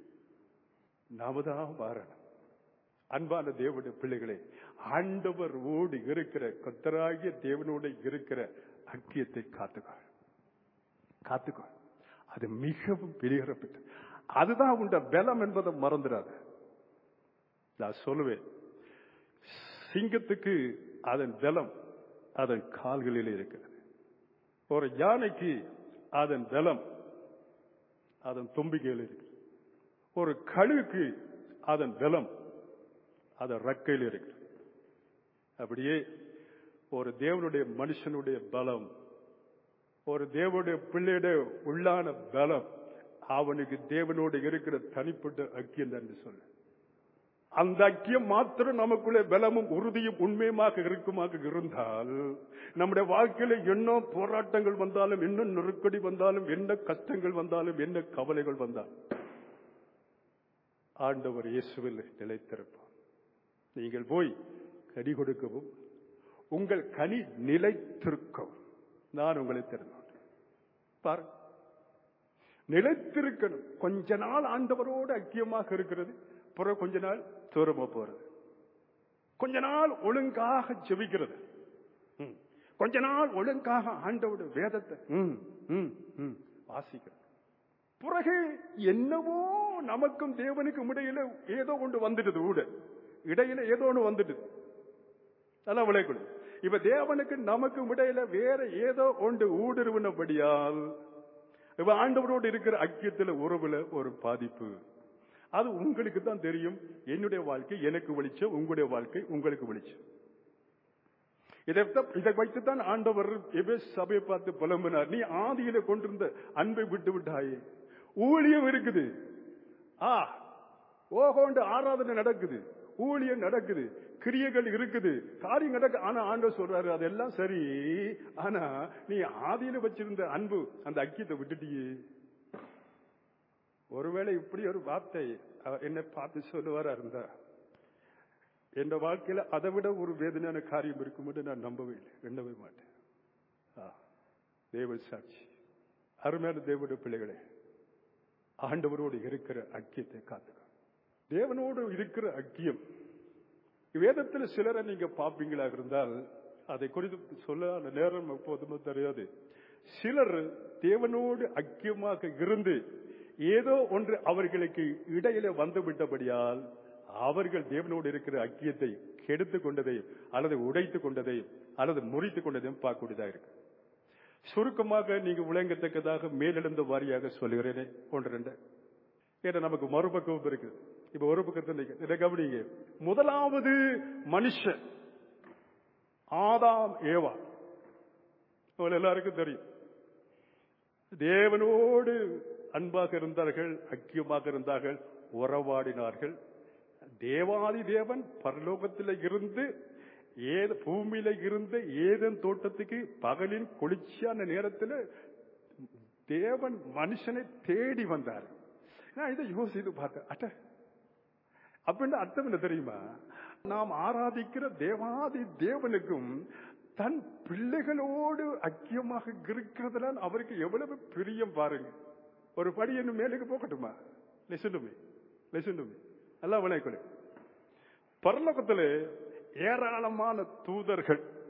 நாம தான் மாறணும். அன்பான தேவனுடைய பிள்ளைகளே, ஆண்டவரோடு இருக்கிற கர்த்தராகிய தேவனோடு இருக்கிற ஐக்கியத்தை காத்துக்கோ. அது மிகவும் வெளியேறப்பட்டது. அதுதான் உண்ட பலம் என்பதை மறந்துடாது. நான் சொல்லுவேன், சிங்கத்துக்கு அதன் பலம் அதன் கால்களில் இருக்கிறது. ஒரு யானைக்கு அதன் பலம் அதன் தும்பிக்கையில் இருக்கிறது. ஒரு கழுகுக்கு அதன் பலம் அதன் ரெக்கையில் இருக்கிறது. அப்படியே ஒரு தேவனுடைய மனுஷனுடைய பலம், ஒரு தேவனுடைய பிள்ளையுடைய உள்ளான பலம், அவனுக்கு தேவனோடு இருக்கிற தனிப்பட்ட ஐக்கியம் என்று சொல்ல. அந்த ஐக்கியம் மாத்திரம் நமக்குள்ளே பலமும் உறுதியும் உண்மையுமாக இருந்தால், நம்முடைய வாழ்க்கையில என்ன போராட்டங்கள் வந்தாலும், என்ன நெருக்கடி வந்தாலும், என்ன கஷ்டங்கள் வந்தாலும், என்ன கவலைகள் வந்தாலும், ஆண்டவர் இயேசுவில் நிலைத்திருப்பார். நீங்கள் போய் கனி கொடுக்கவும் உங்கள் கனி நிலைத்திருக்கவும் நான் உங்களை தெரிந்தேன். பாரு, நிலைத்திருக்கணும். கொஞ்ச நாள் ஆண்டவரோடு ஐக்கியமாக இருக்கிறது, பிறகு கொஞ்ச நாள் தூரமா போறது, கொஞ்ச நாள் ஒழுங்காக ஜெபிக்கிறது, கொஞ்ச நாள் ஒழுங்காக ஆண்டவரோட வேதத்தை வாசிக்கிறது, பிறகு என்னவோ நமக்கும் தேவனுக்கும் இடையில ஏதோ ஒன்று வந்துடுது, இடையில ஏதோ ஒன்று வந்துடுது. நல்லா விளைக்கணும். இப்ப தேவனுக்கு நமக்கும் இடையில வேற ஏதோ ஒன்று ஊடுருவினபடியால் இப்ப ஆண்டவரோடு இருக்கிற ஐக்கியத்துல உறவுல ஒரு பாதிப்பு. அது உங்களுக்கு தான் தெரியும். என்னுடைய வாழ்க்கை எனக்கு வெளிச்சம், உங்களுடைய வாழ்க்கை உங்களுக்கு வெளிச்சம். இதை வைத்துத்தான் ஆண்டவர் சபையை பார்த்து புலம்பினார், நீ ஆதியில கொண்டிருந்த அன்பை விட்டு விட்டாயே. ஊழியம் இருக்குது, ஓகோண்டு ஆராதனை நடக்குது, ஊழியம் நடக்குது, கிரியைகள் இருக்குது, காரியம் நடக்கு. ஆனா ஆண்டவர் சொல்றாரு, அதெல்லாம் சரி, ஆனா நீ ஆதியில வச்சிருந்த அன்பு அந்த ஐக்கியத்தை விட்டுட்டியே. ஒருவேளை இப்படி ஒரு வார்த்தை என்னை பார்த்து சொல்லுவாரா இருந்தா, என் வாழ்க்கையில அதை விட ஒரு வேதனையான காரியம் இருக்கும் என்று நான் எண்ணவே மாட்டேன். தேவ சாட்சி. அருமையான தேவனுடைய பிள்ளைகளே, ஆண்டவரோடு இருக்கிற ஐக்கியத்தை காத்துக்க. தேவனோடு இருக்கிற ஐக்கியம் வேதத்தில் சிலரை நீங்க பாப்பீங்களா இருந்தால், அதை குறித்து சொல்ல அந்த நேரம் எப்போதுமே தெரியாது. சிலர் தேவனோடு ஐக்கியமாக இருந்து ஏதோ ஒன்று அவர்களுக்கு இடையில வந்து விட்டபடியால் அவர்கள் தேவனோடு இருக்கிற ஐக்கியத்தை கெடுத்துக் கொண்டதையும் அல்லது உடைத்துக் கொண்டதையும் அல்லது முறித்துக் கொண்டதையும் பார்க்கக்கூடியதாக இருக்கு. சுருக்கமாக நீங்க விளங்கத்தக்கதாக மேலெழுந்த வாரியாக சொல்லுகிறேனே ஒன்று ரெண்டு. ஏன்னா நமக்கு மறுபக்கம் இருக்கு. இப்ப ஒரு பக்கத்தை கவனிங்க. முதலாவது மனுஷன் ஆதாம் ஏவா, எல்லாருக்கும் தெரியும். தேவனோடு அன்பாக இருந்தார்கள், ஐக்கியமாக இருந்தார்கள், உறவாடினார்கள். தேவாதி தேவன் பரலோகத்தில் இருந்து பூமியில இருந்த ஏதேன் தோட்டத்துக்கு பகலின் குளிர்ச்சியான நேரத்தில் தேவன் மனுஷனை தேடி வந்தார். நான் இதை யோசித்து பார்த்தேன். அப்படின்னு அர்த்தம் என்ன தெரியுமா? நாம் ஆராதிக்கிற தேவாதி தேவனுக்கும் தன் பிள்ளைகளோடு ஐக்கியமாக இருக்கிறதுல அவருக்கு எவ்வளவு பிரியம் பாருங்க. ஒரு படி இன்னும் மேலுக்கு போகட்டுமா? நல்லா விளைக்கொடு. பரலோகத்தில் ஏராளமான தூதர்கள்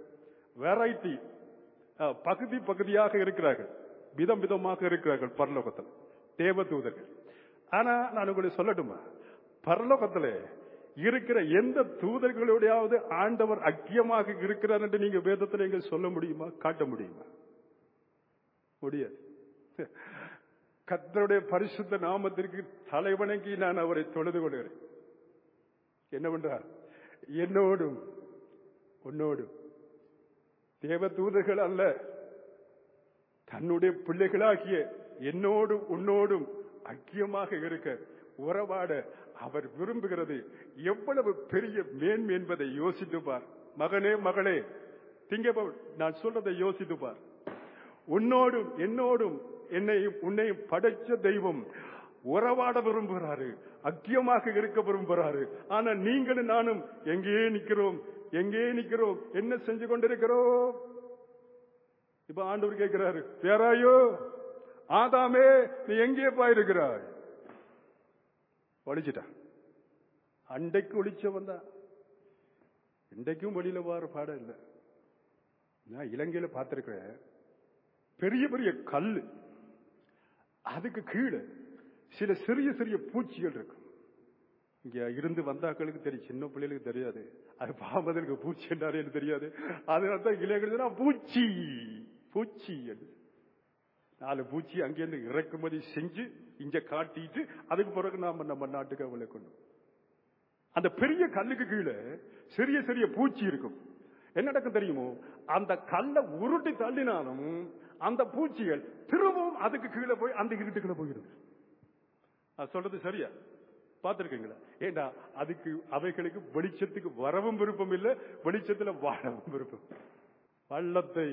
வெரைட்டி, பகுதி பகுதியாக இருக்கிறார்கள், விதம் விதமாக இருக்கிறார்கள் பரலோகத்தில் தேவதூதர்கள். ஆனா நான் உங்களுக்கு சொல்லட்டுமா, பரலோகத்தில் இருக்கிற எந்த தூதர்களுடையாவது ஆண்டவர் ஐக்கியமாக இருக்கிறார் என்று நீங்க வேதத்தில் எங்க சொல்ல முடியுமா, காட்ட முடியுமா? முடியாது. கர்த்தருடைய பரிசுத்த நாமத்திற்கு தலைவணங்கி நான் அவரை தொழுது கொள்கிறேன். என்னவென்றால் என்னோடும் உன்னோடும் தேவதூதர்கள் அல்ல, தன்னுடைய பிள்ளைகளாகிய என்னோடும் உன்னோடும் ஐக்கியமாக இருக்க உறவாட அவர் விரும்புகிறது எவ்வளவு பெரிய மேன்மை என்பதை யோசித்து பார். மகனே மகளே, நான் சொல்றதை யோசித்து பார். உன்னோடும் என்னோடும் உன்னையும் படைச்ச தெய்வம் உறவாட விரும்புகிறாரு, ஐக்கியமாக இருக்க விரும்புகிறாரு. ஆனா நீங்களும் நானும் எங்கே நிக்கிறோம்? என்ன செஞ்சு கொண்டிருக்கிறோம்? இப்ப ஆண்டவர் கேட்கிறாரு, பேராயோ ஆதாமே நீ எங்கே போயிருக்கிறாய்? ஒழிச்சிட்டான். அண்டைக்கு ஒழிச்சவன் தான், இன்றைக்கும் வெளியில வார பாடம் இல்லை. நான் இலங்கையில பார்த்திருக்கிறேன், பெரிய பெரிய கல்லு, அதுக்கு கீழே சில சிறிய சிறிய பூச்சிகள் இருக்கும். இங்க இருந்து வந்தாக்களுக்கு தெரியும், சின்ன பிள்ளைகளுக்கு தெரியாது. அது பாம்பதற்கு பூச்சி என்றாரு தெரியாது. அதனால்தான் இளைஞர்கள் பூச்சி பூச்சி 4 பூச்சி அங்கிருந்து இறக்குமதி செஞ்சு இங்க காட்டிட்டு அதுக்கு பிறகு நாம நம்ம நாட்டுக்கு அவளை கொண்டு. அந்த பெரிய கல்லுக்கு கீழே சிறிய சிறிய பூச்சி இருக்கும். என்ன நடக்கும் தெரியுமோ, அந்த கல்லை உருட்டி தள்ளினாலும் அந்த பூச்சிகள் திரும்பவும் அதுக்கு கீழே போய் அந்த இருட்டுக்குள்ள போயிடும். அது சொல்றது சரியா? பார்த்திருக்கீங்களா? ஏண்டா அதுக்கு அவைகளுக்கு வெளிச்சத்துக்கு வரவும் விருப்பம் இல்லை, வெளிச்சத்துல வாழவும் விருப்பம். வள்ளத்தை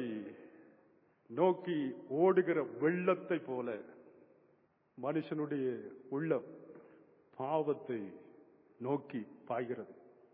நோக்கி ஓடுகிற வெள்ளத்தை போல மனுஷனுடைய உள்ளம் பாவத்தை நோக்கி பாய்கிறது.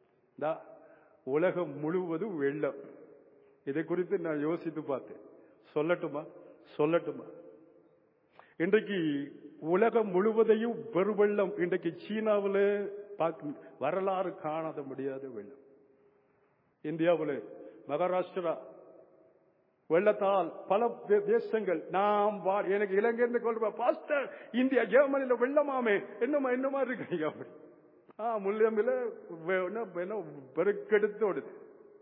உலகம் முழுவதும் வெள்ளம். இதை குறித்து நான் யோசித்து பார்த்தேன். சொல்லட்டுமா? இன்றைக்கு உலகம் முழுவதையும் பெருவெள்ளம். இன்றைக்கு சீனாவில் வரலாறு காணாத முடியாத வெள்ளம். இந்தியாவில் மகாராஷ்டிரா வெள்ளத்தால் பல தேசங்கள் நாம் எனக்கு இலங்கை கொள்ற பாஸ்டர், இந்தியா ஜெர்மனில வெள்ளமாமே என்னமா இருக்கீங்க? அப்படி முள்ளியம்பில பெருக்கெடுத்து ஓடுது.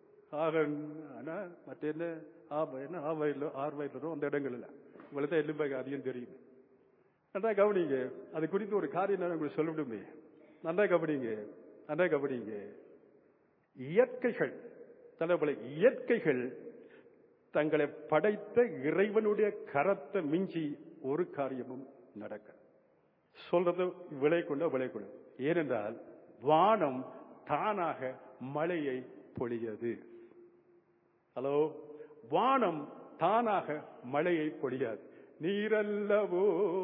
மற்ற என்ன ஆர்வாயிலோ அந்த இடங்கள்ல இவ்வளவுதான் எல்லும்பாக அதிகம் தெரியுது. நன்றா கவனிங்க. அது குறித்து ஒரு காரியம் நான் உங்களுக்கு சொல்லிவிடுமே. நன்றா கவனிங்க. இயற்கைகள் தங்களை படைத்த இறைவனுடைய கரத்தை மிஞ்சி ஒரு காரியமும் நடக்க சொல்றது விளை கொள்ள. ஏனென்றால் வானம் தானாக மழையை பொழியது. ஹலோ, வானம் தானாக மழையை பொழியாது. நீரல்லவோ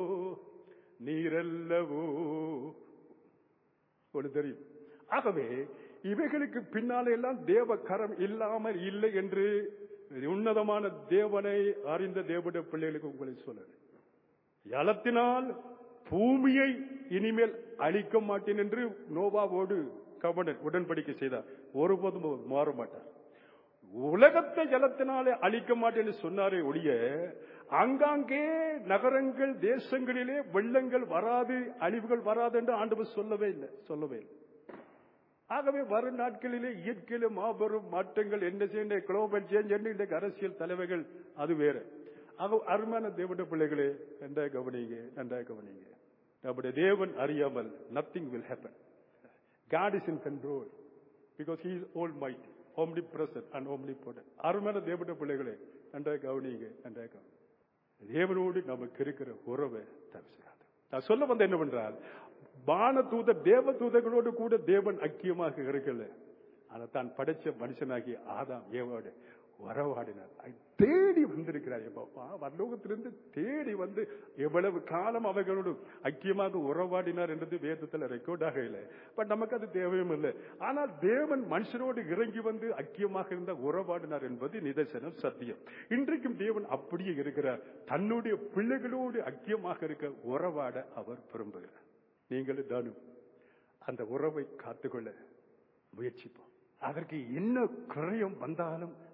ஒன்று தெரியும். ஆகவே இவைகளுக்கு பின்னாலே எல்லாம் தேவ கரம் இல்லாமல் இல்லை என்று உன்னதமான தேவனை அறிந்த தேவனுடைய பிள்ளைகளுக்கு உங்களை சொல்ல, ஜலத்தினால் பூமியை இனிமேல் அழிக்க மாட்டேன் என்று நோவாவோடு கவர்னர் உடன்படிக்கை செய்தார். ஒருபோதும் மாற மாட்டார். உலகத்தை ஜலத்தினாலே அழிக்க மாட்டேன் என்று சொன்னாரே ஒழிய, அங்காங்கே நகரங்கள் தேசங்களிலே வெள்ளங்கள் வராது, அழிவுகள் வராது என்று ஆண்டவர் சொல்லவே இல்லை. ஆகவே வரும் நாட்களிலே இயற்கையில மாபெரும் மாற்றங்கள் என்ன செய்ய, குளோபல் சேஞ்ச் என்று இன்றைக்கு அரசியல் தலைவர்கள் அது வேற. அருமையான தேவனுடைய பிள்ளைகளே, நன்றாக கவனிங்க. நம்முடைய தேவன் அறியாமல் nothing will happen. God is in control because he is almighty, omnipresent and omnipotent. அருமையான தேவனுடைய பிள்ளைகளே, நன்றாக கவனிங்க. தேவனோடு நமக்கு இருக்கிற உறவை தவிர்க்காது. நான் சொல்ல வந்த என்னவென்றால், தேவ தூதர்களோடு கூட தேவன் ஐக்கியமாக இருக்கல. ஆனா தான் படைச்ச மனுஷனாகி ஆதாம் ஏவோடு உறவாடினார். தேடி வந்திருக்கிறார். பரலோகத்திலிருந்து தேடி வந்து எவ்வளவு காலம் அவர்களோடு ஐக்கியமாக உறவாடினார் என்றது வேதத்தில் ரெக்கார்டாக இல்லை. பட் நமக்கு அது தேவையும் இல்லை. ஆனால் தேவன் மனுஷனோடு இறங்கி வந்து ஐக்கியமாக இருந்த உறவாடினார் என்பது நிதர்சனம், சத்தியம். இன்றைக்கும் தேவன் அப்படியே இருக்கிறார். தன்னுடைய பிள்ளைகளோடு ஐக்கியமாக இருக்க உறவாட அவர் விரும்புகிறார். நீங்களும் தானும் அந்த உறவை காத்துக்கொள்ள முயற்சிப்போம். அதற்கு என்ன குறையும் வந்தாலும்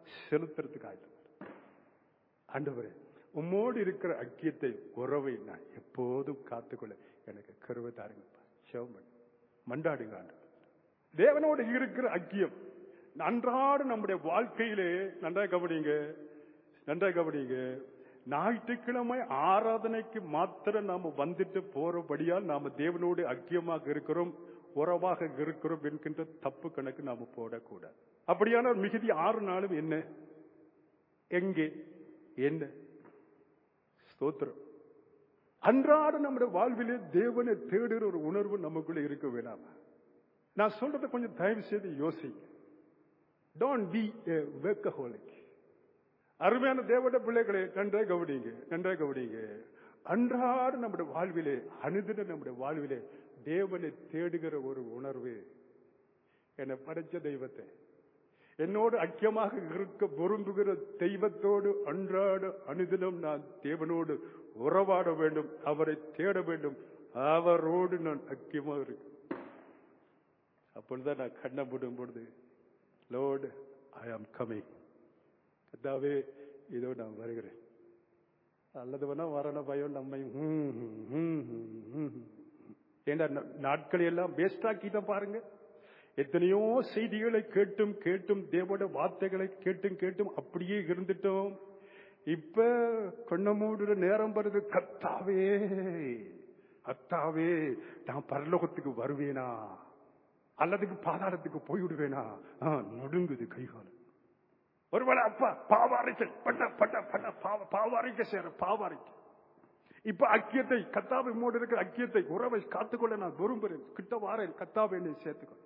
செலுத்துறதுக்கு ஆயிடும். ஆண்டவரே, உம்மோடு இருக்கிற ஐக்கியத்தை, உறவை நான் எப்போதும் காத்துக்கொள்ள எனக்கு கருவை தாருங்கப்பா. சிவமன் மண்டாடுங்க. ஆண்டவர், தேவனோடு இருக்கிற ஐக்கியம் அன்றாட நம்முடைய வாழ்க்கையிலே நன்றாக கவனிங்க. ஞாயிற்றுக்கிழமை ஆராதனைக்கு மாத்திரம் நாம வந்துட்டு போறபடியால் நாம தேவனோடு ஐக்கியமாக இருக்கிறோம், உறவாக இருக்கிறோம் என்கின்ற தப்பு கணக்கு நாம போடக்கூடாது. அப்படியான மிகுதி 6 நாளும் என்ன, எங்கே, என்ன? ஸ்தோத்திரம். அன்றாட நம்முடைய வாழ்விலே தேவனை தேடுகிற ஒரு உணர்வு நமக்குள்ள இருக்க வேண்டாம். நான் சொல்றதை கொஞ்சம் தயவு செய்து யோசிங்க. Don't be a workaholic. அருமையான தேவனுடைய பிள்ளைகளே, நன்றாக கவனிங்க. அன்றாட நம்முடைய வாழ்விலே, அனுதின நம்முடைய வாழ்விலே தேவனை தேடுகிற ஒரு உணர்வு, என்னை படைச்ச தெய்வத்தை, என்னோடு ஐக்கியமாக இருக்க விரும்புகிற தெய்வத்தோடு அன்றாட அனுதினம் நான் தேவனோடு உறவாட வேண்டும், அவரை தேட வேண்டும், அவரோடு நான் ஐக்கியமாக இருக்கு. அப்பொழுதுதான் நான் கண்ணை மூடும் பொழுது, Lord, I am coming. கர்த்தாவே, இதோ நான் வருகிறேன். அல்லது வேணா வரண பயம் நம்மை ஏண்டா நாட்களை எல்லாம் வேஸ்ட் ஆக்கிட்ட பாருங்க. எத்தனையோ செய்திகளை கேட்டும் தேவோட வார்த்தைகளை கேட்டும் அப்படியே இருந்துட்டோம். இப்ப கண்ணமூடுற நேரம் வருது. கர்த்தாவே, நான் பரலோகத்துக்கு வருவேனா அல்லதுக்கு பாதாளத்துக்கு போய்விடுவேனா? நடுங்குது கைகாலம். ஒருவேளை அப்பா பாவாரிக்கை பாவாரிக்கை. இப்ப ஐக்கியத்தை, கர்த்தாவை மூட இருக்கிற ஐக்கியத்தை, உறவை காத்துக்கொள்ள நான் விரும்புகிறேன். கிட்ட வாரேன், கர்த்தாவை என்னை சேர்த்துக்கொள்ள.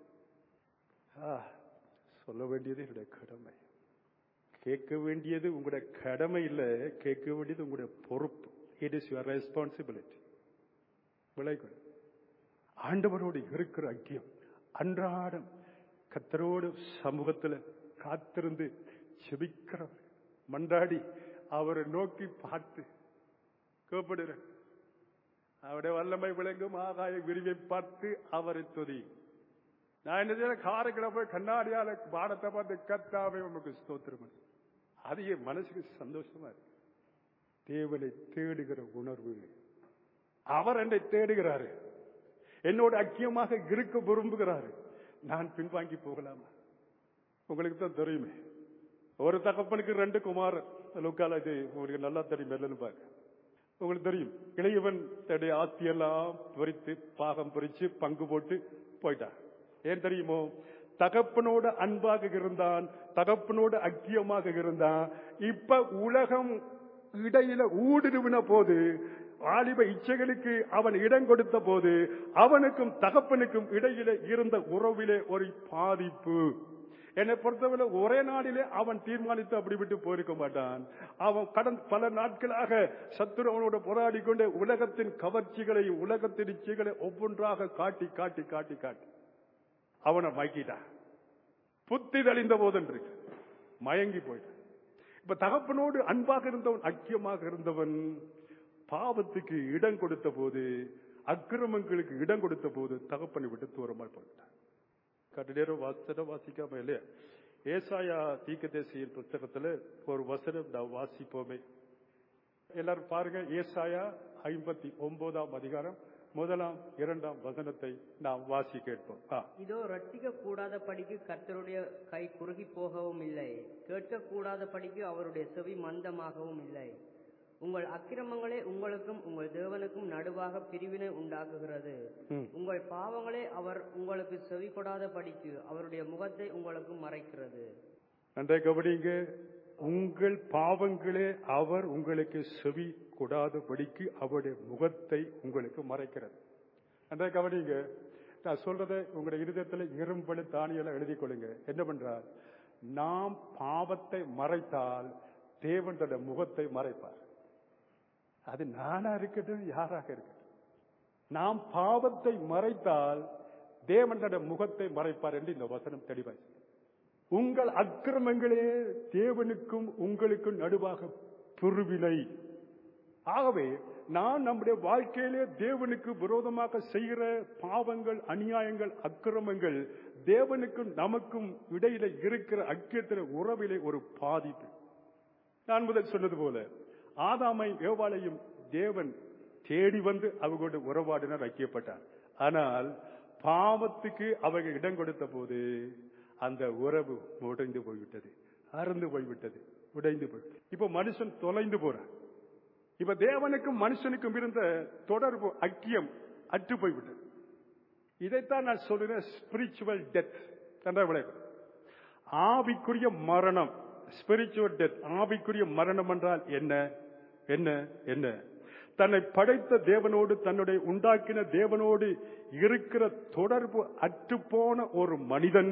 சொல்ல வேண்டியது என்னுடைய கடமை. கேட்க வேண்டியது உங்களுடைய கடமை இல்ல, கேட்க வேண்டியது உங்களுடைய பொறுப்பு. It is your responsibility. விளைவுகள் ஆண்டவரோடு இருக்கிற ஐக்கியம், அன்றாடம் கர்த்தரோடு சமூகத்தில் காத்திருந்து செபிக்கிறவர், மன்றாடி அவரை நோக்கி பார்த்து கூப்பிடுற, அவருடைய வல்லமை விளங்கும் ஆகாய விரிவை பார்த்து அவரை துதி. நான் என்ன செய்ய, காரைக்கிட போய் கண்ணாடியால பாடத்தை பார்த்து கர்த்தாவே உனக்கு ஸ்தோத்திரம். அது என் மனசுக்கு சந்தோஷமா இருக்கு. தேவனை தேடுகிற உணர்வு. அவர் என்னை தேடுகிறாரு, என்னோட ஐக்கியமாக இருக்க விரும்புகிறாரு. நான் பின்வாங்கி போகலாமா? உங்களுக்கு தான் தெரியுமே, ஒரு தகப்பனுக்கு 2 குமாரன். லூக்கால இது உங்களுக்கு நல்லா தெரியும். இல்லைன்னு பாக்க உங்களுக்கு தெரியும். இளையவன் தன்னுடைய ஆஸ்தியெல்லாம் பறித்து பாகம் பிரிச்சு பங்கு போட்டு போயிட்டான். ஏன் தெரியுமோ? தகப்பனோட அன்பாக இருந்தான், தகப்பனோட ஐக்கியமாக இருந்தான். இப்ப உலகம் இடையில ஊடுருவின போது, வாலிப இச்சைகளுக்கு அவன் இடம் கொடுத்த போது, அவனுக்கும் தகப்பனுக்கும் இடையில இருந்த உறவிலே ஒரு பாதிப்பு. என்னை பொறுத்தவரை ஒரே நாளிலே அவன் தீர்மானித்து அப்படி விட்டு போயிருக்க மாட்டான். அவன் கடந்த பல நாட்களாக சத்துரு அவனோட போராடி கொண்டு உலகத்தின் கவர்ச்சிகளை, உலகத்தின் இச்சைகளை ஒவ்வொன்றாக காட்டி காட்டி காட்டி காட்டி அவனை மயக்கிட்டான். புத்தி தெளிந்த போதென்று மயங்கி போயிட்டான். இப்ப தகப்பனோடு அன்பாக இருந்தவன், ஐக்கியமாக இருந்தவன், பாவத்துக்கு இடம் கொடுத்த போது, அக்கிரமங்களுக்கு இடம் கொடுத்த போது தகப்பனை விட்டு தூரமாக போயிட்டான். கடைநேரம் வாசிக்காம இல்லையா? ஏசாயா தீர்க்கதரிசியின் புத்தகத்துல ஒரு வசனம் நான் வாசிப்போமே. எல்லாரும் பாருங்க, ஏசாயா 59ஆம் அதிகாரம் 1ஆம் 2ஆம் வசனத்தை நாம் வாசி கேட்போம். இதோ ரட்சிக்க கூடாத படிக்கு கர்த்தருடைய கை குறுகி போகவும் இல்லை, கேட்க கூடாத படிக்கு அவருடைய செவி மந்தமாகவும் இல்லை. உங்கள் அக்கிரமங்களே உங்களுக்கும் உங்கள் தேவனுக்கும் நடுவாக பிரிவினை உண்டாக்குகிறது. உங்கள் பாவங்களே அவர் உங்களுக்கு செவி கொடாத படிக்கு அவருடைய முகத்தை உங்களுக்கு மறைக்கிறது. நன்றாக கவனிங்க. உங்கள் பாவங்களே அவர் உங்களுக்கு செவி கொடாத படிக்கு அவருடைய முகத்தை உங்களுக்கு மறைக்கிறது. நன்றாக கவனிங்க. நான் சொல்றதை உங்களுடைய இருதயத்தில் இரும்படி தானியெல்லாம் எழுதி கொள்ளுங்க. என்ன பண்றார்? நாம் பாவத்தை மறைத்தால் தேவன் தன்னுடைய முகத்தை மறைப்பார். அது நானா இருக்கட்டும், யாராக இருக்கட்டும், நாம் பாவத்தை மறைத்தால் தேவன் தன்னுடைய முகத்தை மறைப்பார் என்று இந்த வசனம் தெளிவாய். உங்கள் அக்கிரமங்களே தேவனுக்கும் உங்களுக்கும் நடுவாக பிரிவினை. ஆகவே நான் நம்முடைய வாழ்க்கையிலே தேவனுக்கு விரோதமாக செய்கிற பாவங்கள், அநியாயங்கள், அக்கிரமங்கள் தேவனுக்கும் நமக்கும் இடையில இருக்கிற ஐக்கியத்தில உறவிலே ஒரு பாதிப்பு. நான் முதல் சொன்னது போல ஆதாமையும் ஏவாளையும் தேவன் தேடி வந்து அவர்களோட உறவாடினார், ஐக்கியப்பட்டார். ஆனால் பாவத்துக்கு அவர்கள் இடம் கொடுத்த போது அந்த உறவு உடைந்து போய்விட்டது, அறுந்து போய்விட்டது, உடைந்து போய் இப்ப மனுஷன் தொலைந்து போறான். இப்ப தேவனுக்கும் மனுஷனுக்கும் இருந்த தொடர்பு ஐக்கியம் அற்று போய்விட்டது. இதைத்தான் நான் சொல்றேன், ஸ்பிரிச்சுவல் டெத். ஆவிக்குரிய மரணம், ஸ்பிரிச்சுவல் டெத். ஆவிக்குரிய மரணம் என்றால் என்ன? என்ன என்ன தன்னை படைத்த தேவனோடு, தன்னுடைய உண்டாக்கின தேவனோடு இருக்கிற தொடர்பு அற்றுப்போன ஒரு மனிதன்,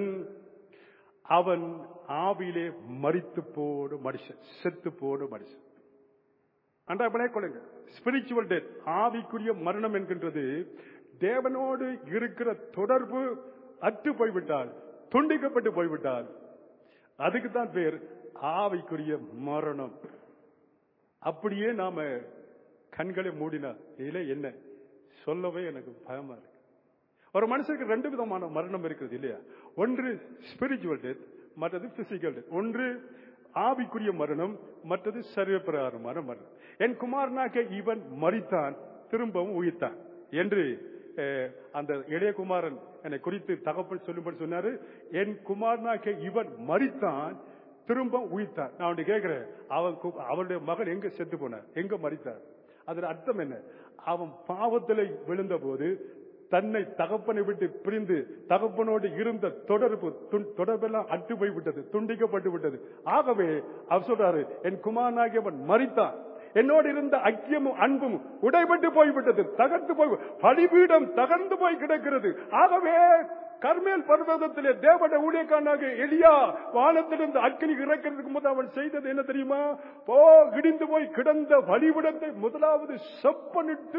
அவன் ஆவியிலே மரித்து போன மனுஷன், செத்து போன மனுஷன். அன்றாபலே கொள்ளுங்க, ஸ்பிரிச்சுவல் டெத், ஆவிக்குரிய மரணம் என்கின்றது தேவனோடு இருக்கிற தொடர்பு அற்று போய்விட்டால், துண்டிக்கப்பட்டு போய்விட்டால், அதுக்குத்தான் பேர் ஆவிக்குரிய மரணம். அப்படியே நாம கண்களை மூடினா இல்ல என்ன சொல்லவே எனக்கு பயமா இருக்கு. ஒரு மனுஷனுக்கு ரெண்டு விதமான மரணம் இருக்கிறது இல்லையா? ஒன்று ஸ்பிரிச்சுவல் டெத், மற்றது பிசிக்கல் டெத். ஒன்று ஆவிக்குரிய மரணம், மற்றது சரீரப்பிரகாரமான மரணம். என் குமாரனாக இவன் மரித்தான், திரும்பவும் உயிர்த்தான் என்று அந்த இளைய குமாரன் என்னை குறித்து தகவல் சொல்லும்படி சொன்னாரு. என் குமாரனாக இவன் மரித்தான், திரும்ப உயிர்த்தான். நான் அவன் கேட்கிறேன், அவனுடைய மகன் எங்க செத்து போனார், எங்க மரித்தார்? அதன் அர்த்தம் என்ன? அவன் பாவத்திலே விழுந்த போது தன்னை தகப்பனை விட்டு பிரிந்து தகப்பனோடு இருந்த தொடர்பெல்லாம் அற்று போய்விட்டது, துண்டிக்கப்பட்டு விட்டது. ஆகவே அவர் சொல்றாரு, என் குமாரனாகியவன் மரித்தான், என்னோடு இருந்த ஐக்கியமும் அன்பும் உடைபட்டு போய்விட்டது, தகர்ந்து போய் பலிபீடம் தகர்ந்து போய் கிடக்கிறது. ஆகவே கர்மேல் பர்வதத்திலே தேவனுடைய ஊழியக்காரனாக எலியா வானத்திலிருந்து அக்கினி இறக்கிறதுக்கு முதல் அவன் செய்தது என்ன தெரியுமா? இடிந்து போய் கிடந்த பலிபீடத்தை முதலாவது செப்பனிட்டு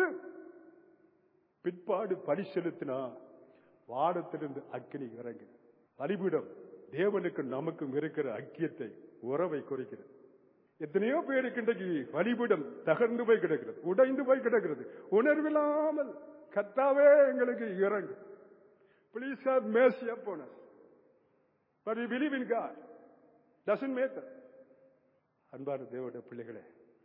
பிற்பாடு பலி செலுத்தினா வானத்திலிருந்து அக்கினி இறங்கு. பலிபீடம் தேவனுக்கு நமக்கும் இருக்கிற ஐக்கியத்தை, உறவை குறிக்கிறது. எத்தனையோ பேருக்கு இன்றைக்கு பலிபீடம் தகர்ந்து போய் கிடக்கிறது, உடைந்து போய் கிடக்கிறது. உணர்வில்லாமல் கர்த்தாவே எங்களுக்கு இறங்கு, please have mercy upon us, but we believe in God, doesn't matter. அன்பான தேவனுடைய பிள்ளைகளே,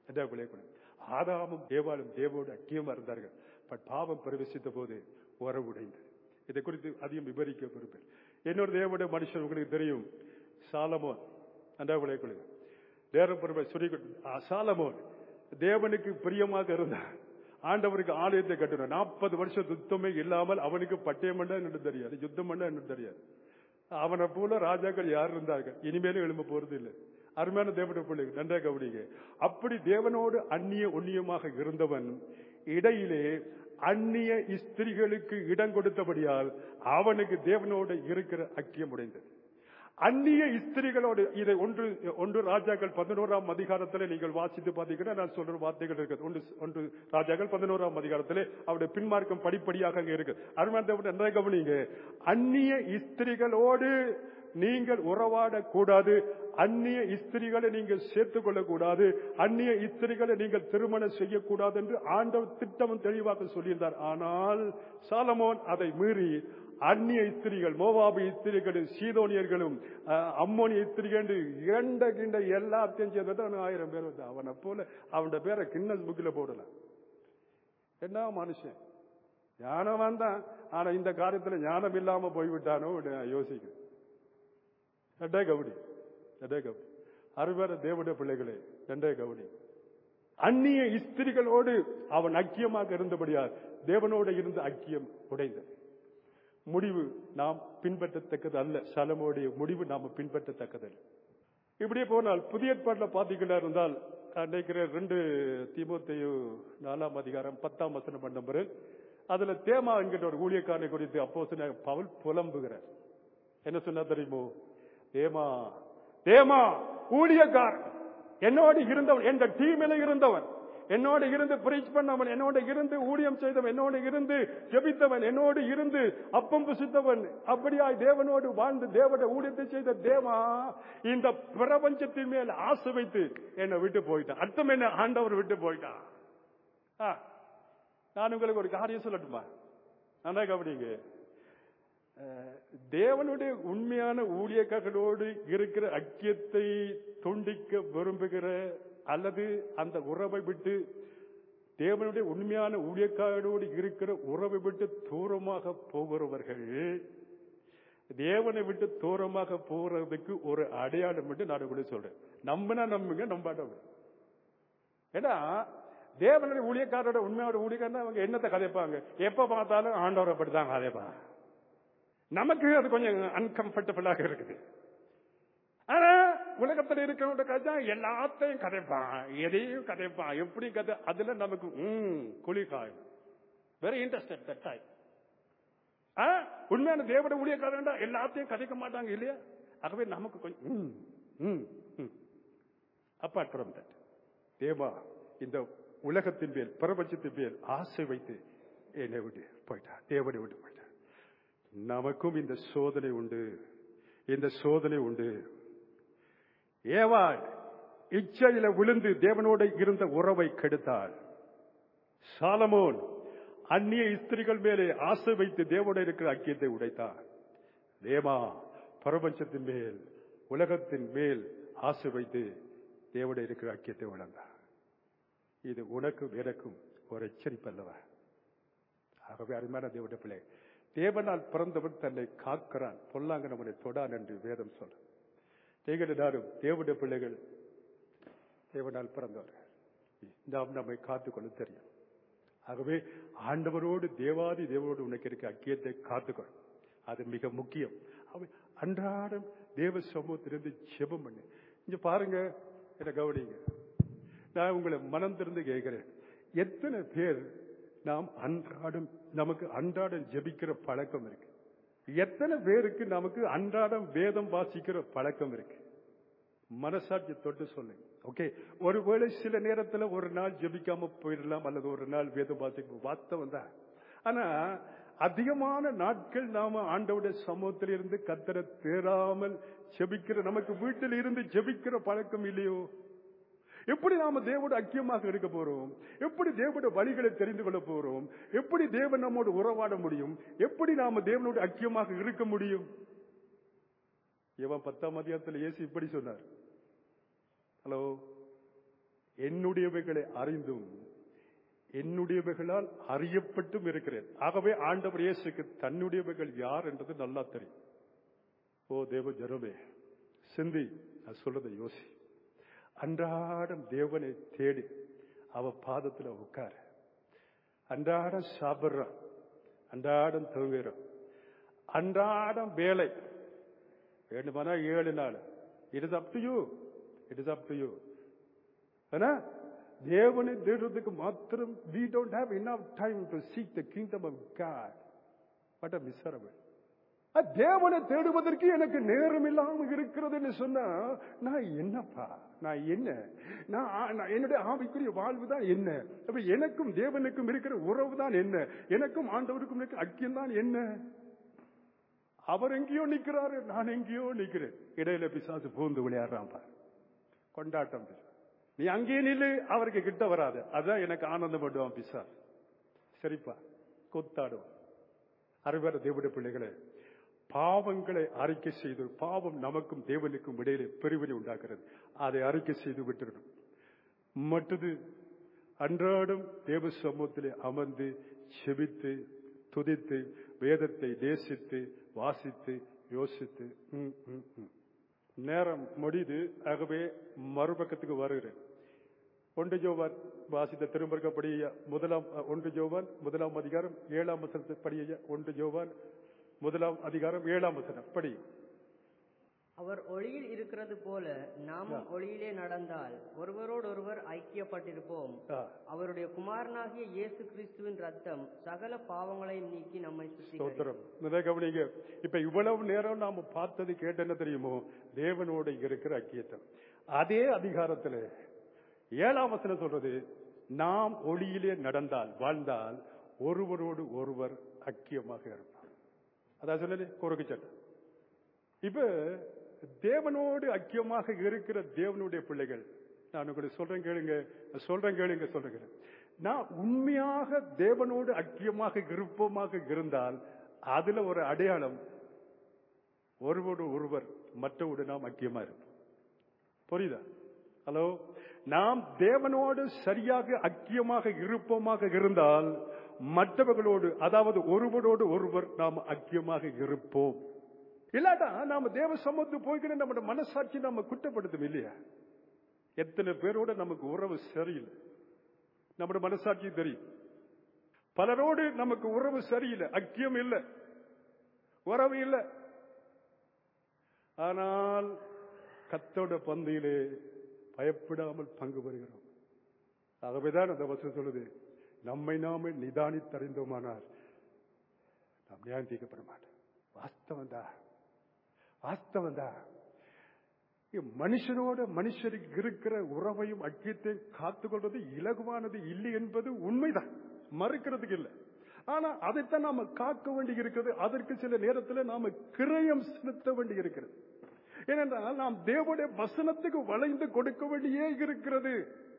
ஆதாமும் ஏவாளும் தேவோடு ஐக்கியமா இருந்தார்கள். பட் பாவம் பிரவேசித்த போது உறவு உடைந்தது. இதை குறித்து அதிகம் விவரிக்க விரும்புகிறேன். என்னோட தேவனுடைய மனுஷன் உங்களுக்கு தெரியும், சாலமோன். சாலமோன் தேவனுக்கு பிரியமாக இருந்தார். ஆண்டவருக்கு ஆலயத்தை கட்டினார். 40 வருஷம் யுத்தமே இல்லாமல் அவனுக்கு பட்டயம் என்று தெரியாது, யுத்தம் என்று தெரியாது. அவனை போல ராஜாக்கள் யார் இருந்தார்கள்? இனிமேலும் எழும்ப போறது இல்லை. அருமையான தேவனுடைய பிள்ளைகள், நன்றாக கவனிங்க. அப்படி தேவனோடு அந்நிய ஒன்னியமாக இருந்தவன் இடையிலே அந்நிய ஸ்திரீகளுக்கு இடம் கொடுத்தபடியால் அவனுக்கு தேவனோடு இருக்கிற ஐக்கியம் உடைந்தது. அந்நிய ஸ்திரீகளோடு இதை ஒன்று ராஜாக்கள் 11ஆம் அதிகாரத்தில் நீங்கள் வாசித்து பார்த்தீங்கன்னா நான் சொல்ற வார்த்தைகள் இருக்கு. ஒன்று ராஜாக்கள் 11ஆம் அதிகாரத்திலே அவருடைய பின்மார்க்கம் படிப்படியாக அங்கே இருக்கு. அருமையான கவனிங்க, அந்நிய ஸ்திரீகளோடு நீங்கள் உறவாடக்கூடாது, அந்நிய ஸ்திரீகளை நீங்கள் சேர்த்துக் கொள்ளக்கூடாது, அந்நிய ஸ்திரீகளை நீங்கள் திருமணம் செய்யக்கூடாது என்று ஆண்டவர் திட்டமும் தெளிவாக சொல்லியிருந்தார். ஆனால் சாலமோன் அதை மீறி அந்நிய ஸ்திரீகள், மோவாபு ஸ்திரீகளும் சீதோனியர்களும் அம்மோனிய ஸ்திரீகள் கிண்ட எல்லாத்தையும் சேர்ந்து 1000 பேர் வந்து அவனை போல அவனோட பேரை கின்னஸ் புக்கில் போடலாம். என்ன மனுஷன், ஞானம் வந்தான், ஆனா இந்த காரியத்துல ஞானம் இல்லாம போய்விட்டானோ யோசிக்கிறேன். கவனி அருமையான தேவனுடைய பிள்ளைகளே, நன்றே கவனி. அந்நிய ஸ்திரீகளோடு அவன் ஐக்கியமாக இருந்தபடியால் தேவனோடு இருந்த ஐக்கியம் உடைந்தது. முடிவு நாம் பின்பற்றத்தக்கது அல்ல. சாலமோனுடைய முடிவு நாம் பின்பற்றத்தக்கது. இப்படியே போனால் புதிய ஏற்பாட்டில் பார்த்தீங்கன்னா இருந்தால் நினைக்கிறேன் 2 தீமோத்தேயு 4ஆம் அதிகாரம் 10ஆம் வசனம் நம்பர், அதுல தேமா என்கிற ஒரு ஊழியக்காரனை குறித்து அப்போஸ்தலன் பவுல் புலம்புகிறார். என்ன சொன்னா தெரியுமோ? தேமா ஊழியக்காரன், என்னோடு இருந்தவன், என்ற டீமில் இருந்தவன், என்னோடு இருந்து பிரீச் பண்ணவன், என்னோடு இருந்து ஊழியம் செய்தவன், என்னோடு இருந்து ஜெபித்தவன், என்னோடு இருந்து அப்பம் புசித்தவன், அப்படியாய் தேவனோடு வாழ்ந்து தேவனுடைய ஊழியத்தை செய்த தேவா இந்த பிரபஞ்சத்தின் மேல் ஆசை வைத்து என்னை விட்டு போயிட்டான். அர்த்தம் என்ன? ஆண்டவர் விட்டு போயிட்டான். நான் உங்களுக்கு ஒரு காரியம் சொல்லட்டுமா? நல்லா கவனிங்க. தேவனுடைய உண்மையான ஊழியக்காரர்களோடு இருக்கிற ஐக்கியத்தை துண்டிக்க விரும்புகிற அல்லது அந்த உறவை விட்டு தேவனுடைய உண்மையான ஊழியக்காரரோடு இருக்கிற உறவை விட்டு தூரமாக போகிறவர்கள் தேவனை விட்டு தூரமாக போறதுக்கு ஒரு அடையாளம் மட்டும் நான் கூட சொல்றேன். நம்பினா நம்புங்க, நம்பாட்டவங்க. ஏன்னா தேவனுடைய ஊழியக்காரோட உண்மையோட ஊழியக்காரன் அவங்க என்னத்தை கதைப்பாங்க? எப்ப பார்த்தாலும் ஆண்டவரை பற்றி தான் கதைப்பாங்க. நமக்கு அது கொஞ்சம் அன்கம்ஃபர்டபுளாக இருக்குது. ஆனா உலகத்தில் இருக்கிறவங்க கதை எல்லாத்தையும் கதைப்பான், எதையும் கதைப்பான், எப்படி கதை, அதுல நமக்கு குளிர்காயும். Very interested that time. உண்மையான தேவட ஊழியக்காரன்டா எல்லாத்தையும் கதைக்க மாட்டாங்க இல்லையா? ஆகவே நமக்கு கொஞ்சம் அப்பார்ட் ஃப்ரம் தட், தேவா இந்த உலகத்தின் மேல் பிரபஞ்சத்தின் மேல் ஆசை வைத்து என்னை விட்டு போயிட்டார், தேவனை விட்டு போயிட்டார். நமக்கும் இந்த சோதனை உண்டு, இந்த சோதனை உண்டு. ஏவாள் இச்சையில விழுந்து தேவனோட இருந்த உறவை கெடுத்தாள். சாலமோன் அந்நிய ஸ்திரீகள் மேலே ஆசை வைத்து தேவனோட இருக்கிற ஐக்கியத்தை உடைத்தார். தேவா பிரபஞ்சத்தின் மேல் உலகத்தின் மேல் ஆசை வைத்து தேவனோட இருக்கிற ஐக்கியத்தை உணர்ந்தார். இது உனக்கும் எனக்கும் ஒரு எச்சரிப்பு அல்லவா? ஆகவே அருமையான தேவனுடைய பிள்ளை, தேவனால் பிறந்தவன் தன்னை காக்கிறான், பொல்லாங்க நம்மனை தொடான் என்று வேதம் சொல்ல. நீங்கள் எல்லாரும் தேவனுடைய பிள்ளைகள், தேவனால் பிறந்தவர்கள். நாம் நம்மை காத்துக்கொள்ள தெரியும். ஆகவே ஆண்டவரோடு தேவாதி தேவனோடு உனக்கு இருக்க ஐக்கியத்தை காத்துக்கொள், அது மிக முக்கியம். அன்றாடம் தேவ சமூகத்திலிருந்து ஜெபம் பண்ணு. இங்க பாருங்க, என்ன கவனிங்க, நான் உங்களை மனம் திறந்து கேட்கிறேன், எத்தனை பேர் நாம் அன்றாடம் நமக்கு அன்றாடம் ஜெபிக்கிற பழக்கம் இருக்கு? எத்தனை பேருக்கு நமக்கு அன்றாடம் வேதம் வாசிக்கிற பழக்கம் இருக்கு? மனசாட்சி தொட்டு சொல்லுங்க. ஓகே, ஒருவேளை சில நேரத்துல ஒரு நாள் ஜெபிக்காம போயிடலாம், அல்லது ஒரு நாள் வேதம் வாசிக்க வாஸ்தவம் தான். ஆனா அதிகமான நாட்கள் நாம ஆண்டவருடைய சமூகத்தில் இருந்து கர்த்தரை தேடாமல் ஜெபிக்கிற, நமக்கு வீட்டில் இருந்து ஜெபிக்கிற பழக்கம் இல்லையோ? எப்படி நாம தேவோட ஐக்கியமாக இருக்க போறோம்? எப்படி தேவோட வழிகளை தெரிந்து கொள்ள போறோம்? எப்படி தேவன் நம்மோடு உறவாட முடியும்? எப்படி நாம தேவனோட ஐக்கியமாக இருக்க முடியும்? இவன் 10ஆம் அதிகாரத்தில் இயேசு இப்படி சொன்னார், ஹலோ, என்னுடையவைகளை அறிந்தும் என்னுடையவைகளால் அறியப்பட்டும் இருக்கிறேன். ஆகவே ஆண்டவர் இயேசுக்கு தன்னுடையவைகள் யார் என்றது நல்லா தெரியும். ஓ தேவ ஜனமே, சிந்தி, நான் சொல்றதை யோசி. அன்றாடம் தேவனை தேடி அவ பாதத்துல உட்கார. அன்றாடம் சாப்பிடுறான், அன்றாடம் தூங்குறான், அன்றாடம் வேலை வேண்டுமானா 7 நாள். It is up to you, it is up to you. ஆனா தேவனை தேடுறதுக்கு மாத்திரம் we don't have enough time to seek the kingdom of God. What a miserable. தேவனை தேடுவதற்கு எனக்கு நேரம் இல்லாமல் இருக்கிறது என்று சொன்னா நான் என்னப்பா, நான் என்ன, நான் என்னுடைய ஆவிக்குரிய வாழ்வு தான் என்ன? அப்ப எனக்கும் தேவனுக்கும் இருக்கிற உறவு தான் என்ன? எனக்கும் ஆண்டவருக்கும் இருக்கிற ஐக்கியம் தான் என்ன? அவர் எங்கேயோ நிக்கிறாரு, நான் எங்கேயோ நிக்கிறேன். இடையில பிசாசு பூந்து விளையாடுறான் பாரு, கொண்டாட்டம். நீ அங்கேயே நில்லு, அவருக்கு கிட்ட வராது. அதான் எனக்கு ஆனந்தம் பண்ணுவான் பிசாசு. சரிப்பா, கொத்தாடுவான். அறுவர தேவனுடைய பிள்ளைகளை, பாவங்களை அறிக்கை செய்து, பாவம் நமக்கும் தேவனுக்கும் இடையிலே பிரிவினை உண்டாக்குறது, அதை அறிக்கை செய்து விட்டுறணும். மற்றது அன்றாடம் தேவ சமூகத்திலே அமர்ந்து செபித்து துதித்து வேதத்தை நேசித்து வாசித்து யோசித்து நேரம் முடிது. ஆகவே மறுபக்கத்துக்கு வருகிறேன். 1 யோவான் வாசித்த திரும்ப படிய 1 யோவான் 1ஆம் அதிகாரம் 7ஆம் வசனத்தை படிய. 1 யோவான் 1ஆம் அதிகாரம் 7ஆம் வசனம் படி. அவர் ஒளியில் இருக்கிறது போல நாமும் ஒளியிலே நடந்தால் ஒருவரோடொருவர் ஐக்கியப்பட்டிருப்போம். அவருடைய குமாரனாகிய இயேசு கிறிஸ்துவின் ரத்தம் சகல பாவங்களையும் நீக்கி நம்மை சுத்திகரிக்கும். கவனிங்க, இப்ப இவ்வளவு நேரம் நாம பார்த்தது கேட்ட என்ன தெரியுமோ? தேவனோட இருக்கிற ஐக்கியத்தை. அதே அதிகாரத்துல 7ஆம் வசனம் சொல்றது, நாம் ஒளியிலே நடந்தால் வாழ்ந்தால் ஒருவரோடு ஒருவர் ஐக்கியமாக இருப்பார். அதான் சொன்னது குறுக்கு சட்டம். இப்ப தேவனோடு ஐக்கியமாக இருக்கிற தேவனுடைய பிள்ளைகள், நான் உங்களுக்கு சொல்றேன் கேளுங்க, சொல்றேன். நான் உண்மையாக தேவனோடு ஐக்கியமாக இருப்போமாக இருந்தால் அதுல ஒரு அடையாளம், ஒருவோடு ஒருவர் மற்றவோடு நாம் ஐக்கியமா இருப்போம். புரியுதா? ஹலோ, நாம் தேவனோடு சரியாக ஐக்கியமாக இருப்போமாக இருந்தால் மற்றவர்களோடு, அதாவது ஒருவரோடு ஒருவர் நாம் ஐக்கியமாக இருப்போம். இல்லாட்டா நாம தேவ சமூகத்துக்கு போய்கிற நம்ம மனசாட்சி நம்ம குற்றப்படுத்தும் இல்லையா? எத்தனை பேரோட நமக்கு உறவு சரியில்லை, நம்முடைய மனசாட்சி தெரியும். பலரோடு நமக்கு உறவு சரியில்லை, ஐக்கியம் இல்லை, உறவு இல்லை. ஆனால் கர்த்தருடைய பந்தியிலே பயப்படாமல் பங்கு பெறுகிறோம். ஆகவேதான் அந்த வசனம் சொல்லுது, நம்மை நாமே நிதானித்தறிந்தோமானால் நாம் நியாயம் தீர்க்கப்பட மாட்டோம். வாஸ்தவம்தான், வாஸ்தவம்தான். மனுஷனோட மனுஷருக்கு இருக்கிற உறவையும் ஐக்கியத்தையும் காத்துக்கொள்வது இலகுவானது இல்லை என்பது உண்மைதான், மறுக்கிறதுக்கு இல்லை. ஆனா அதைத்தான் நாம காக்க வேண்டி இருக்கிறது. அதற்கு சில நேரத்தில் நாம கிரயம் செலுத்த வேண்டி இருக்கிறது. ஏனென்றால் நாம் தேவனுடைய வசனத்துக்கு வளைந்து கொடுக்க வேண்டியே இருக்கிறது.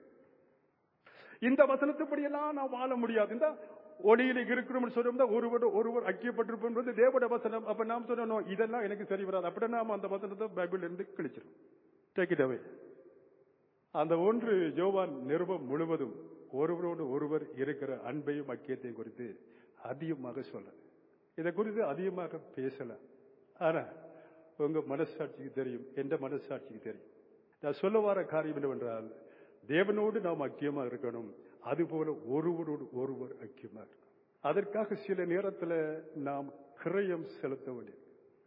இந்த வசனத்துப்படியெல்லாம் நாம் வாழ முடியாது. இந்த ஒளியில இருக்கிறோம் சொல்ல ஒருவர் ஒருவர் ஐக்கியப்பட்டிருப்போம் தேவனுடைய வசனம். அப்ப நாம் சொல்லணும் இதெல்லாம் எனக்கு சரி வராது, அப்படி நாம அந்த வசனத்தை பைபிள் இருந்து கிழிச்சிடும். Take it away. அந்த ஒன்று யோவான் நிருபம் முழுவதும் ஒருவரோடு ஒருவர் இருக்கிற அன்பையும் ஐக்கியத்தையும் குறித்து அதிகமாக சொல்றது. இதை குறித்து அதிகமாக பேசலாம். ஆனா உங்க மனசாட்சிக்கு தெரியும், எந்த மனசாட்சிக்கு தெரியும். நான் சொல்ல வர காரியம் என்னவென்றால், தேவனோடு நாம் ஐக்கியமா இருக்கணும், அதுபோல ஒருவரோடு ஒருவர் ஐக்கியமா இருக்கணும். அதற்காக சில நேரத்தில் நாம் கிரயம் செலுத்த வேண்டியது.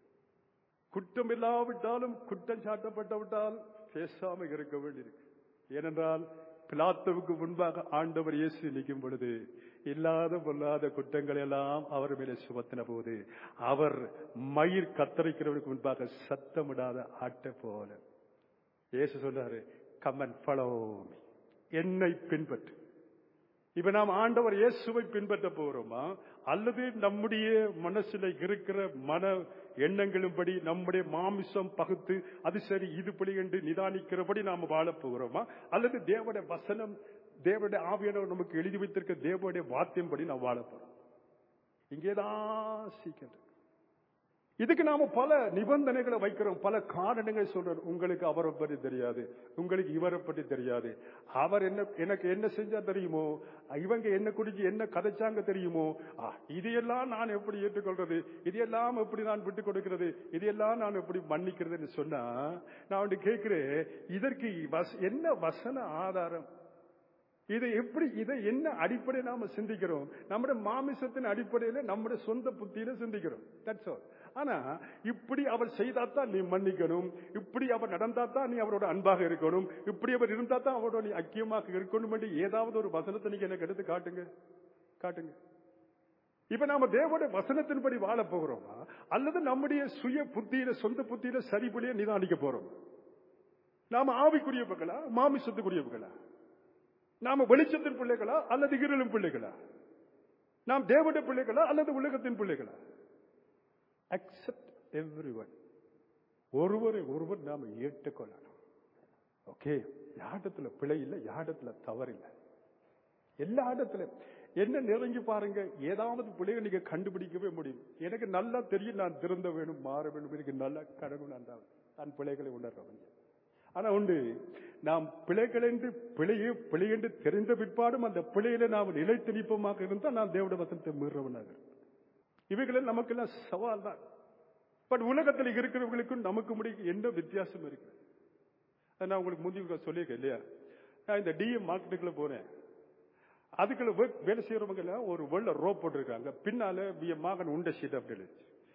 குற்றம் இல்லாவிட்டாலும் குற்றம் சாட்டப்பட்டவிட்டால் பேசாம இருக்க வேண்டியிருக்கு. ஏனென்றால் பிலாத்துவுக்கு முன்பாக ஆண்டவர் இயேசு நிற்கும் பொழுது இல்லாத பொல்லாத குற்றங்கள் எல்லாம் அவர் மேலே சுமத்தின போது அவர் மயிர் கத்தரிக்கிறவருக்கு முன்பாக சத்தமிடாத ஆட்டை போல இயேசு சொன்னாரு, கம் அண்ட் ஃபாலோ மீ, என்னை பின்பற்று. இப்ப நாம் ஆண்டவர் இயேசுவை பின்பற்ற போறோமா, அல்லது நம்முடைய மனசுல இருக்கிற மன எண்ணங்களும்படி நம்முடைய மாமிசம் பகுத்து அது சரி இதுபடி என்று நிதானிக்கிறபடி நாம வாழ போகிறோமா, அல்லது தேவனுடைய வசனம், தேவனுடைய ஆவியானவர் நமக்கு எழுதி வைத்திருக்க தேவனுடைய வார்த்தையும் படி நாம் வாழ போறோம்? இங்கேதான் சீக்கிரம். இதுக்கு நாம பல நிபந்தனைகளை வைக்கிறோம், பல காரணங்களை சொல்றோம். உங்களுக்கு அவரை பற்றி தெரியாது, உங்களுக்கு இவரை பற்றி தெரியாது, அவர் எனக்கு என்ன செஞ்சா தெரியுமோ, இவங்க என்ன குறிச்சு என்ன கதைச்சாங்க தெரியுமோ, இதையெல்லாம் நான் எப்படி ஏற்றுக்கொள்றது, இதையெல்லாம் எப்படி நான் விட்டுக் கொடுக்கிறது, இதையெல்லாம் நான் எப்படி மன்னிக்கிறதுன்னு சொன்னா நான் வந்து கேட்கிறேன், இதற்கு என்ன வசன ஆதாரம்? இதை என்ன அடிப்படை நாம சிந்திக்கிறோம்? நம்முடைய மாமிசத்தின் அடிப்படையில நம்முடைய சொந்த புத்தியில சிந்திக்கிறோம். That's all. ஆனா இப்படி அவர் செய்தாத்தான் நீ மன்னிக்கணும், இப்படி அவர் நடந்தாத்தான் நீ அவரோட அன்பாக இருக்கணும், இப்படி அவர் இருந்தா தான் அவரோட நீ ஐக்கியமாக இருக்கணும் என்று ஏதாவது ஒரு வசனத்தை நீங்க எனக்கு எடுத்து காட்டுங்க. இப்ப நாம தேவனுடைய வசனத்தின்படி வாழ போகிறோமா, அல்லது நம்முடைய சுய புத்தியில சொந்த புத்தியில சரிபடியே நிதானிக்க போறோம்? நாம ஆவிக்குரியவர்களா மாமிசத்துக்குரியவர்களா? நாம வெளிச்சத்தின் பிள்ளைகளா அல்லது இருளும் பிள்ளைகளா? நாம் தேவனுடைய பிள்ளைகளா அல்லது உலகத்தின் பிள்ளைகளா? Accept everyone. ஒருவரை ஒருவர் நாம ஏற்றுக்கொள்ளணும். ஓகே, யாரிடத்துல பிழை இல்லை, யாரிடத்துல தவறில்லை, எல்லா இடத்துல என்ன நெருங்கி பாருங்க, ஏதாவது பிள்ளைகளை நீங்க கண்டுபிடிக்கவே முடியும். எனக்கு நல்லா தெரியும், நான் திருந்த வேணும், மாற வேணும், எனக்கு நல்லா கடவுள் நான் பிள்ளைகளை உணர்றவங்க. ஆனா உண்டு, நாம் பிழைகள் என்று பிழை என்று தெரிந்த பிற்பாடும் அந்த பிழையில நாம் நிலைத்து நிற்பமாக இருந்தால் நான் தேவனுடைய வசனத்தை மீறவனாக. இவைகளில் நமக்கெல்லாம் சவால் தான். பட் உலகத்தில் இருக்கிறவர்களுக்கும் நமக்கு முடியும் என்ன வித்தியாசம் இருக்கு? நான் உங்களுக்கு முந்தைய சொல்லியிருக்கேன் இல்லையா, நான் இந்த டிஎம் மார்க்கெட்டுக்குள்ள போனேன். அதுக்குள்ள வேலை செய்யறவங்க ஒரு வெள்ள ரோப் போட்டிருக்காங்க, பின்னால மகன் உண்ட ஷீட் அப்படி.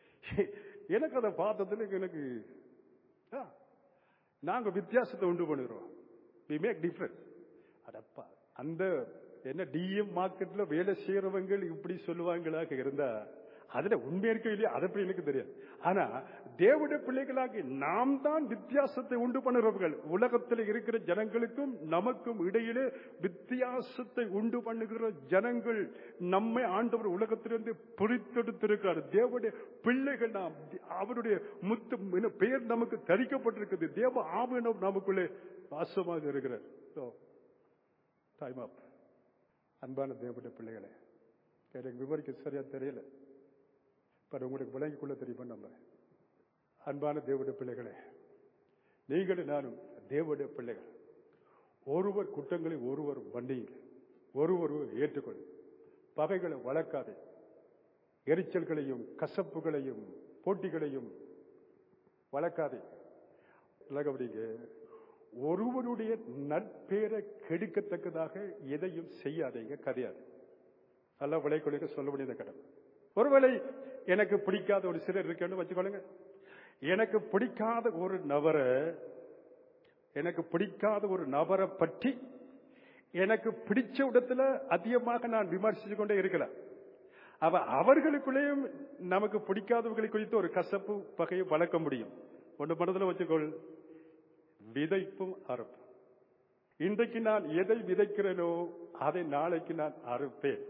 எனக்கு அதை பார்த்ததுல எனக்கு நாங்க வித்தியாசத்தை உண்டு பண்ணுறோம். we make difference. அதப்பா அந்த என்ன டிஎம் மார்க்கெட்ல வேலை செய்யறவங்க இப்படி சொல்லுவாங்களாக இருந்தா அதுல உண்மை இருக்க இல்லையா அதை பற்றி எனக்கு தெரியாது. ஆனா தேவனுடைய பிள்ளைகளாக நாம் தான் வித்தியாசத்தை உண்டு பண்ணுறவர்கள். உலகத்தில் இருக்கிற ஜனங்களுக்கும் நமக்கும் இடையிலே வித்தியாசத்தை உண்டு பண்ணுகிற ஜனங்கள் நம்மை ஆண்டவர் உலகத்திலிருந்து பிரித்தெடுத்திருக்கிறார். தேவனுடைய பிள்ளைகள் நாம், அவருடைய முத்து பெயர் நமக்கு தரிக்கப்பட்டிருக்கிறது. தேவ ஆவியானவர் நமக்குள்ளே வாசமாக இருக்கிறார். Time up. அன்பான தேவனுடைய பிள்ளைகளே, எனக்கு விவரிக்க சரியா தெரியல. உங்களுக்கு விளங்கிக் கொள்ள தெரியுமா? நம்ம அன்பான தேவனுடைய பிள்ளைகளே, நீங்களும் நானும் தேவனுடைய பிள்ளைகள். ஒருவர் குற்றங்களை ஒருவர் மன்னியுங்கள், ஒருவர் ஏற்றுக்கொள், பகைகளை வளர்க்காதே, எரிச்சல்களையும் கசப்புகளையும் போட்டிகளையும் வளர்க்காதே. ஒருவருடைய நட்பேரை கெடுக்கத்தக்கதாக எதையும் செய்யாதீங்க, கதையாது. நல்லா விளைக்கொள்ளைக்கு சொல்ல வேண்டியத கடமை. ஒருவேளை எனக்கு பிடிக்காத ஒரு சிலர் இருக்கேன்னு வச்சுக்கொள்ளுங்க. எனக்கு பிடிக்காத ஒரு நபரை பற்றி எனக்கு பிடிச்ச இடத்துல அதிகமாக நான் விமர்சிச்சு கொண்டே இருக்கலாம். அவர்களுக்குள்ளேயும் நமக்கு பிடிக்காதவர்களை குறித்து ஒரு கசப்பு பகையை வளர்க்க முடியும். ஒன்று மனதில் வச்சுக்கொள், விதைப்பும் அறுப்பும். இன்றைக்கு நான் எதை விதைக்கிறேனோ அதை நாளைக்கு நான் அறுப்பேன்.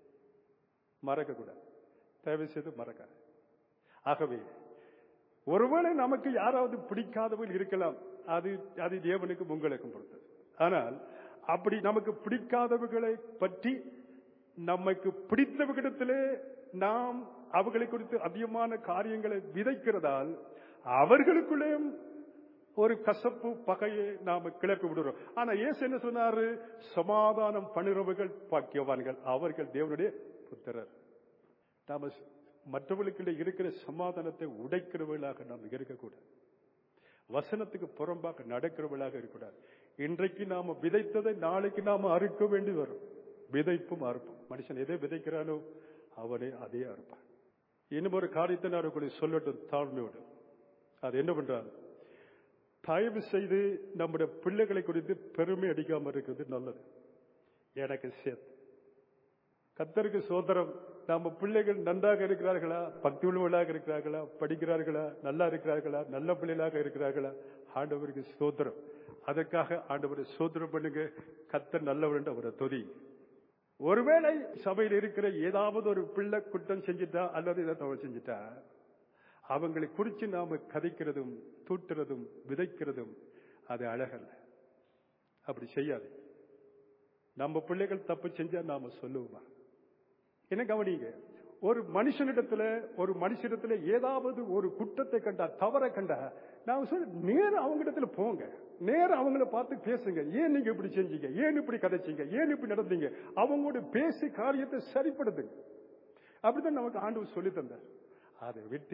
மறக்க கூடாது, தயவு செய்து மறக்காது. ஆகவே ஒருவேளை நமக்கு யாராவது பிடிக்காதவர்கள் இருக்கலாம், அது தேவனுக்கும் உங்களுக்கும் பொறுத்தது. ஆனால் அப்படி நமக்கு பிடிக்காதவர்களை பற்றி நமக்கு பிடித்தவர்களிடத்திலே நாம் அவர்களை குறித்து அதிகமான காரியங்களை விதைக்கிறதால் அவர்களுக்குள்ளே ஒரு கசப்பு பகையை நாம கிளப்பி விடுறோம். ஆனா இயேசு என்ன சொன்னாரு? சமாதானம் பண்ணுறவர்கள் பாக்கியவான்கள், அவர்கள் தேவனுடைய புத்திரர். நாம மற்றவர்களுக்கு இருக்கிற சமாதானத்தை உடைக்கிறவர்களாக நாம் இருக்கக்கூடாது. வசனத்துக்கு புறம்பாக நடக்கிறவர்களாக இருக்கக்கூடாது. இன்றைக்கு நாம விதைத்ததை நாளைக்கு நாம அறுக்க வேண்டி வரும். விதைப்பும் அறுப்பும். மனுஷன் எதை விதைக்கிறானோ அவனே அதே அறுப்பான். இன்னும் ஒரு காரியத்தை நான் உங்களுக்கு சொல்லட்டும் தாழ்மையோடு. அது என்ன பண்றாரு? தயவு செய்து நம்முடைய பிள்ளைகளை குறித்து பெருமை அடிக்காம இருக்கிறது நல்லது. எனக்கு சேர்த்து கர்த்தருக்கு சோதரம். நம்ம பிள்ளைகள் நன்றாக இருக்கிறார்களா, பக்தி உள்ளவர்களாக இருக்கிறார்களா, படிக்கிறார்களா, நல்லா இருக்கிறார்களா, நல்ல பிள்ளைகளாக இருக்கிறார்களா, ஆண்டவருக்கு சோதரம். அதற்காக ஆண்டவரை சோதரம் பண்ணுங்க. கர்த்தர் நல்லவர் அவரை தொதி. ஒருவேளை சபையில் இருக்கிற ஏதாவது ஒரு பிள்ளை குற்றம் செஞ்சுட்டா அல்லது இதை தவறு செஞ்சுட்டா அவங்களை குறித்து நாம கதைக்கிறதும் தூட்டுறதும் விதைக்கிறதும் அது அழகல்ல. அப்படி செய்யாது. நம்ம பிள்ளைகள் தப்பு செஞ்சா நாம சொல்லுவோமா? என்ன கவனிங்க, ஒரு மனுஷனிடத்துல ஏதாவது ஒரு குற்றத்தை கண்டா, தவறை கண்டா, நான் சொல்ல நேரம் அவங்கிடத்துல போங்க, நேரம் அவங்கள பார்த்து பேசுங்க. ஏன் நீங்க இப்படி செஞ்சீங்க, ஏன் இப்படி கதைச்சீங்க, ஏன் இப்படி நடந்தீங்க, அவங்களோட பேசி காரியத்தை சரிப்படுத்துங்க. அப்படித்தான் நமக்கு ஆண்டவர் சொல்லி தந்தார். அதை விட்டு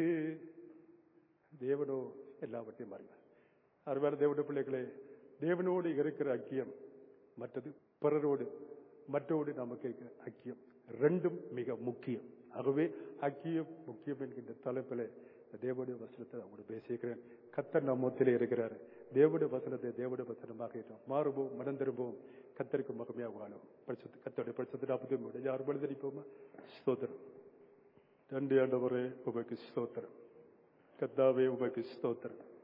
தேவனோ எல்லாவற்றையும் மாறினார். அருமையான தேவனுடைய பிள்ளைகளே, தேவனோடு இருக்கிற ஐக்கியம் மற்றது மற்றோடு நமக்கு இருக்கிற ஐக்கியம் ரெண்டும் மிக முக்கியம். ஆகவே ஐக்கியம் முக்கியம் என்கின்ற தலைப்பில் தேவனுடைய வசனத்தை அவங்களோட பேசியிருக்கிறேன். கர்த்தர் நம்ம மத்தியிலே இருக்கிறார். தேவனுடைய வசனத்தை தேவனுடைய வசனமாக மாறுவோம், மனம் திரும்புவோம், கர்த்தருக்கு மகிமையாக வாழும். கர்த்தருடைய பரிசுத்த நாமத்தை யாரும் எழுதிப்போமா? ஸ்தோத்திரம். நன்றி ஆண்டவரே, உமக்கு ஸ்தோத்திரம். கர்த்தாவே உமக்கு ஸ்தோத்திரம்.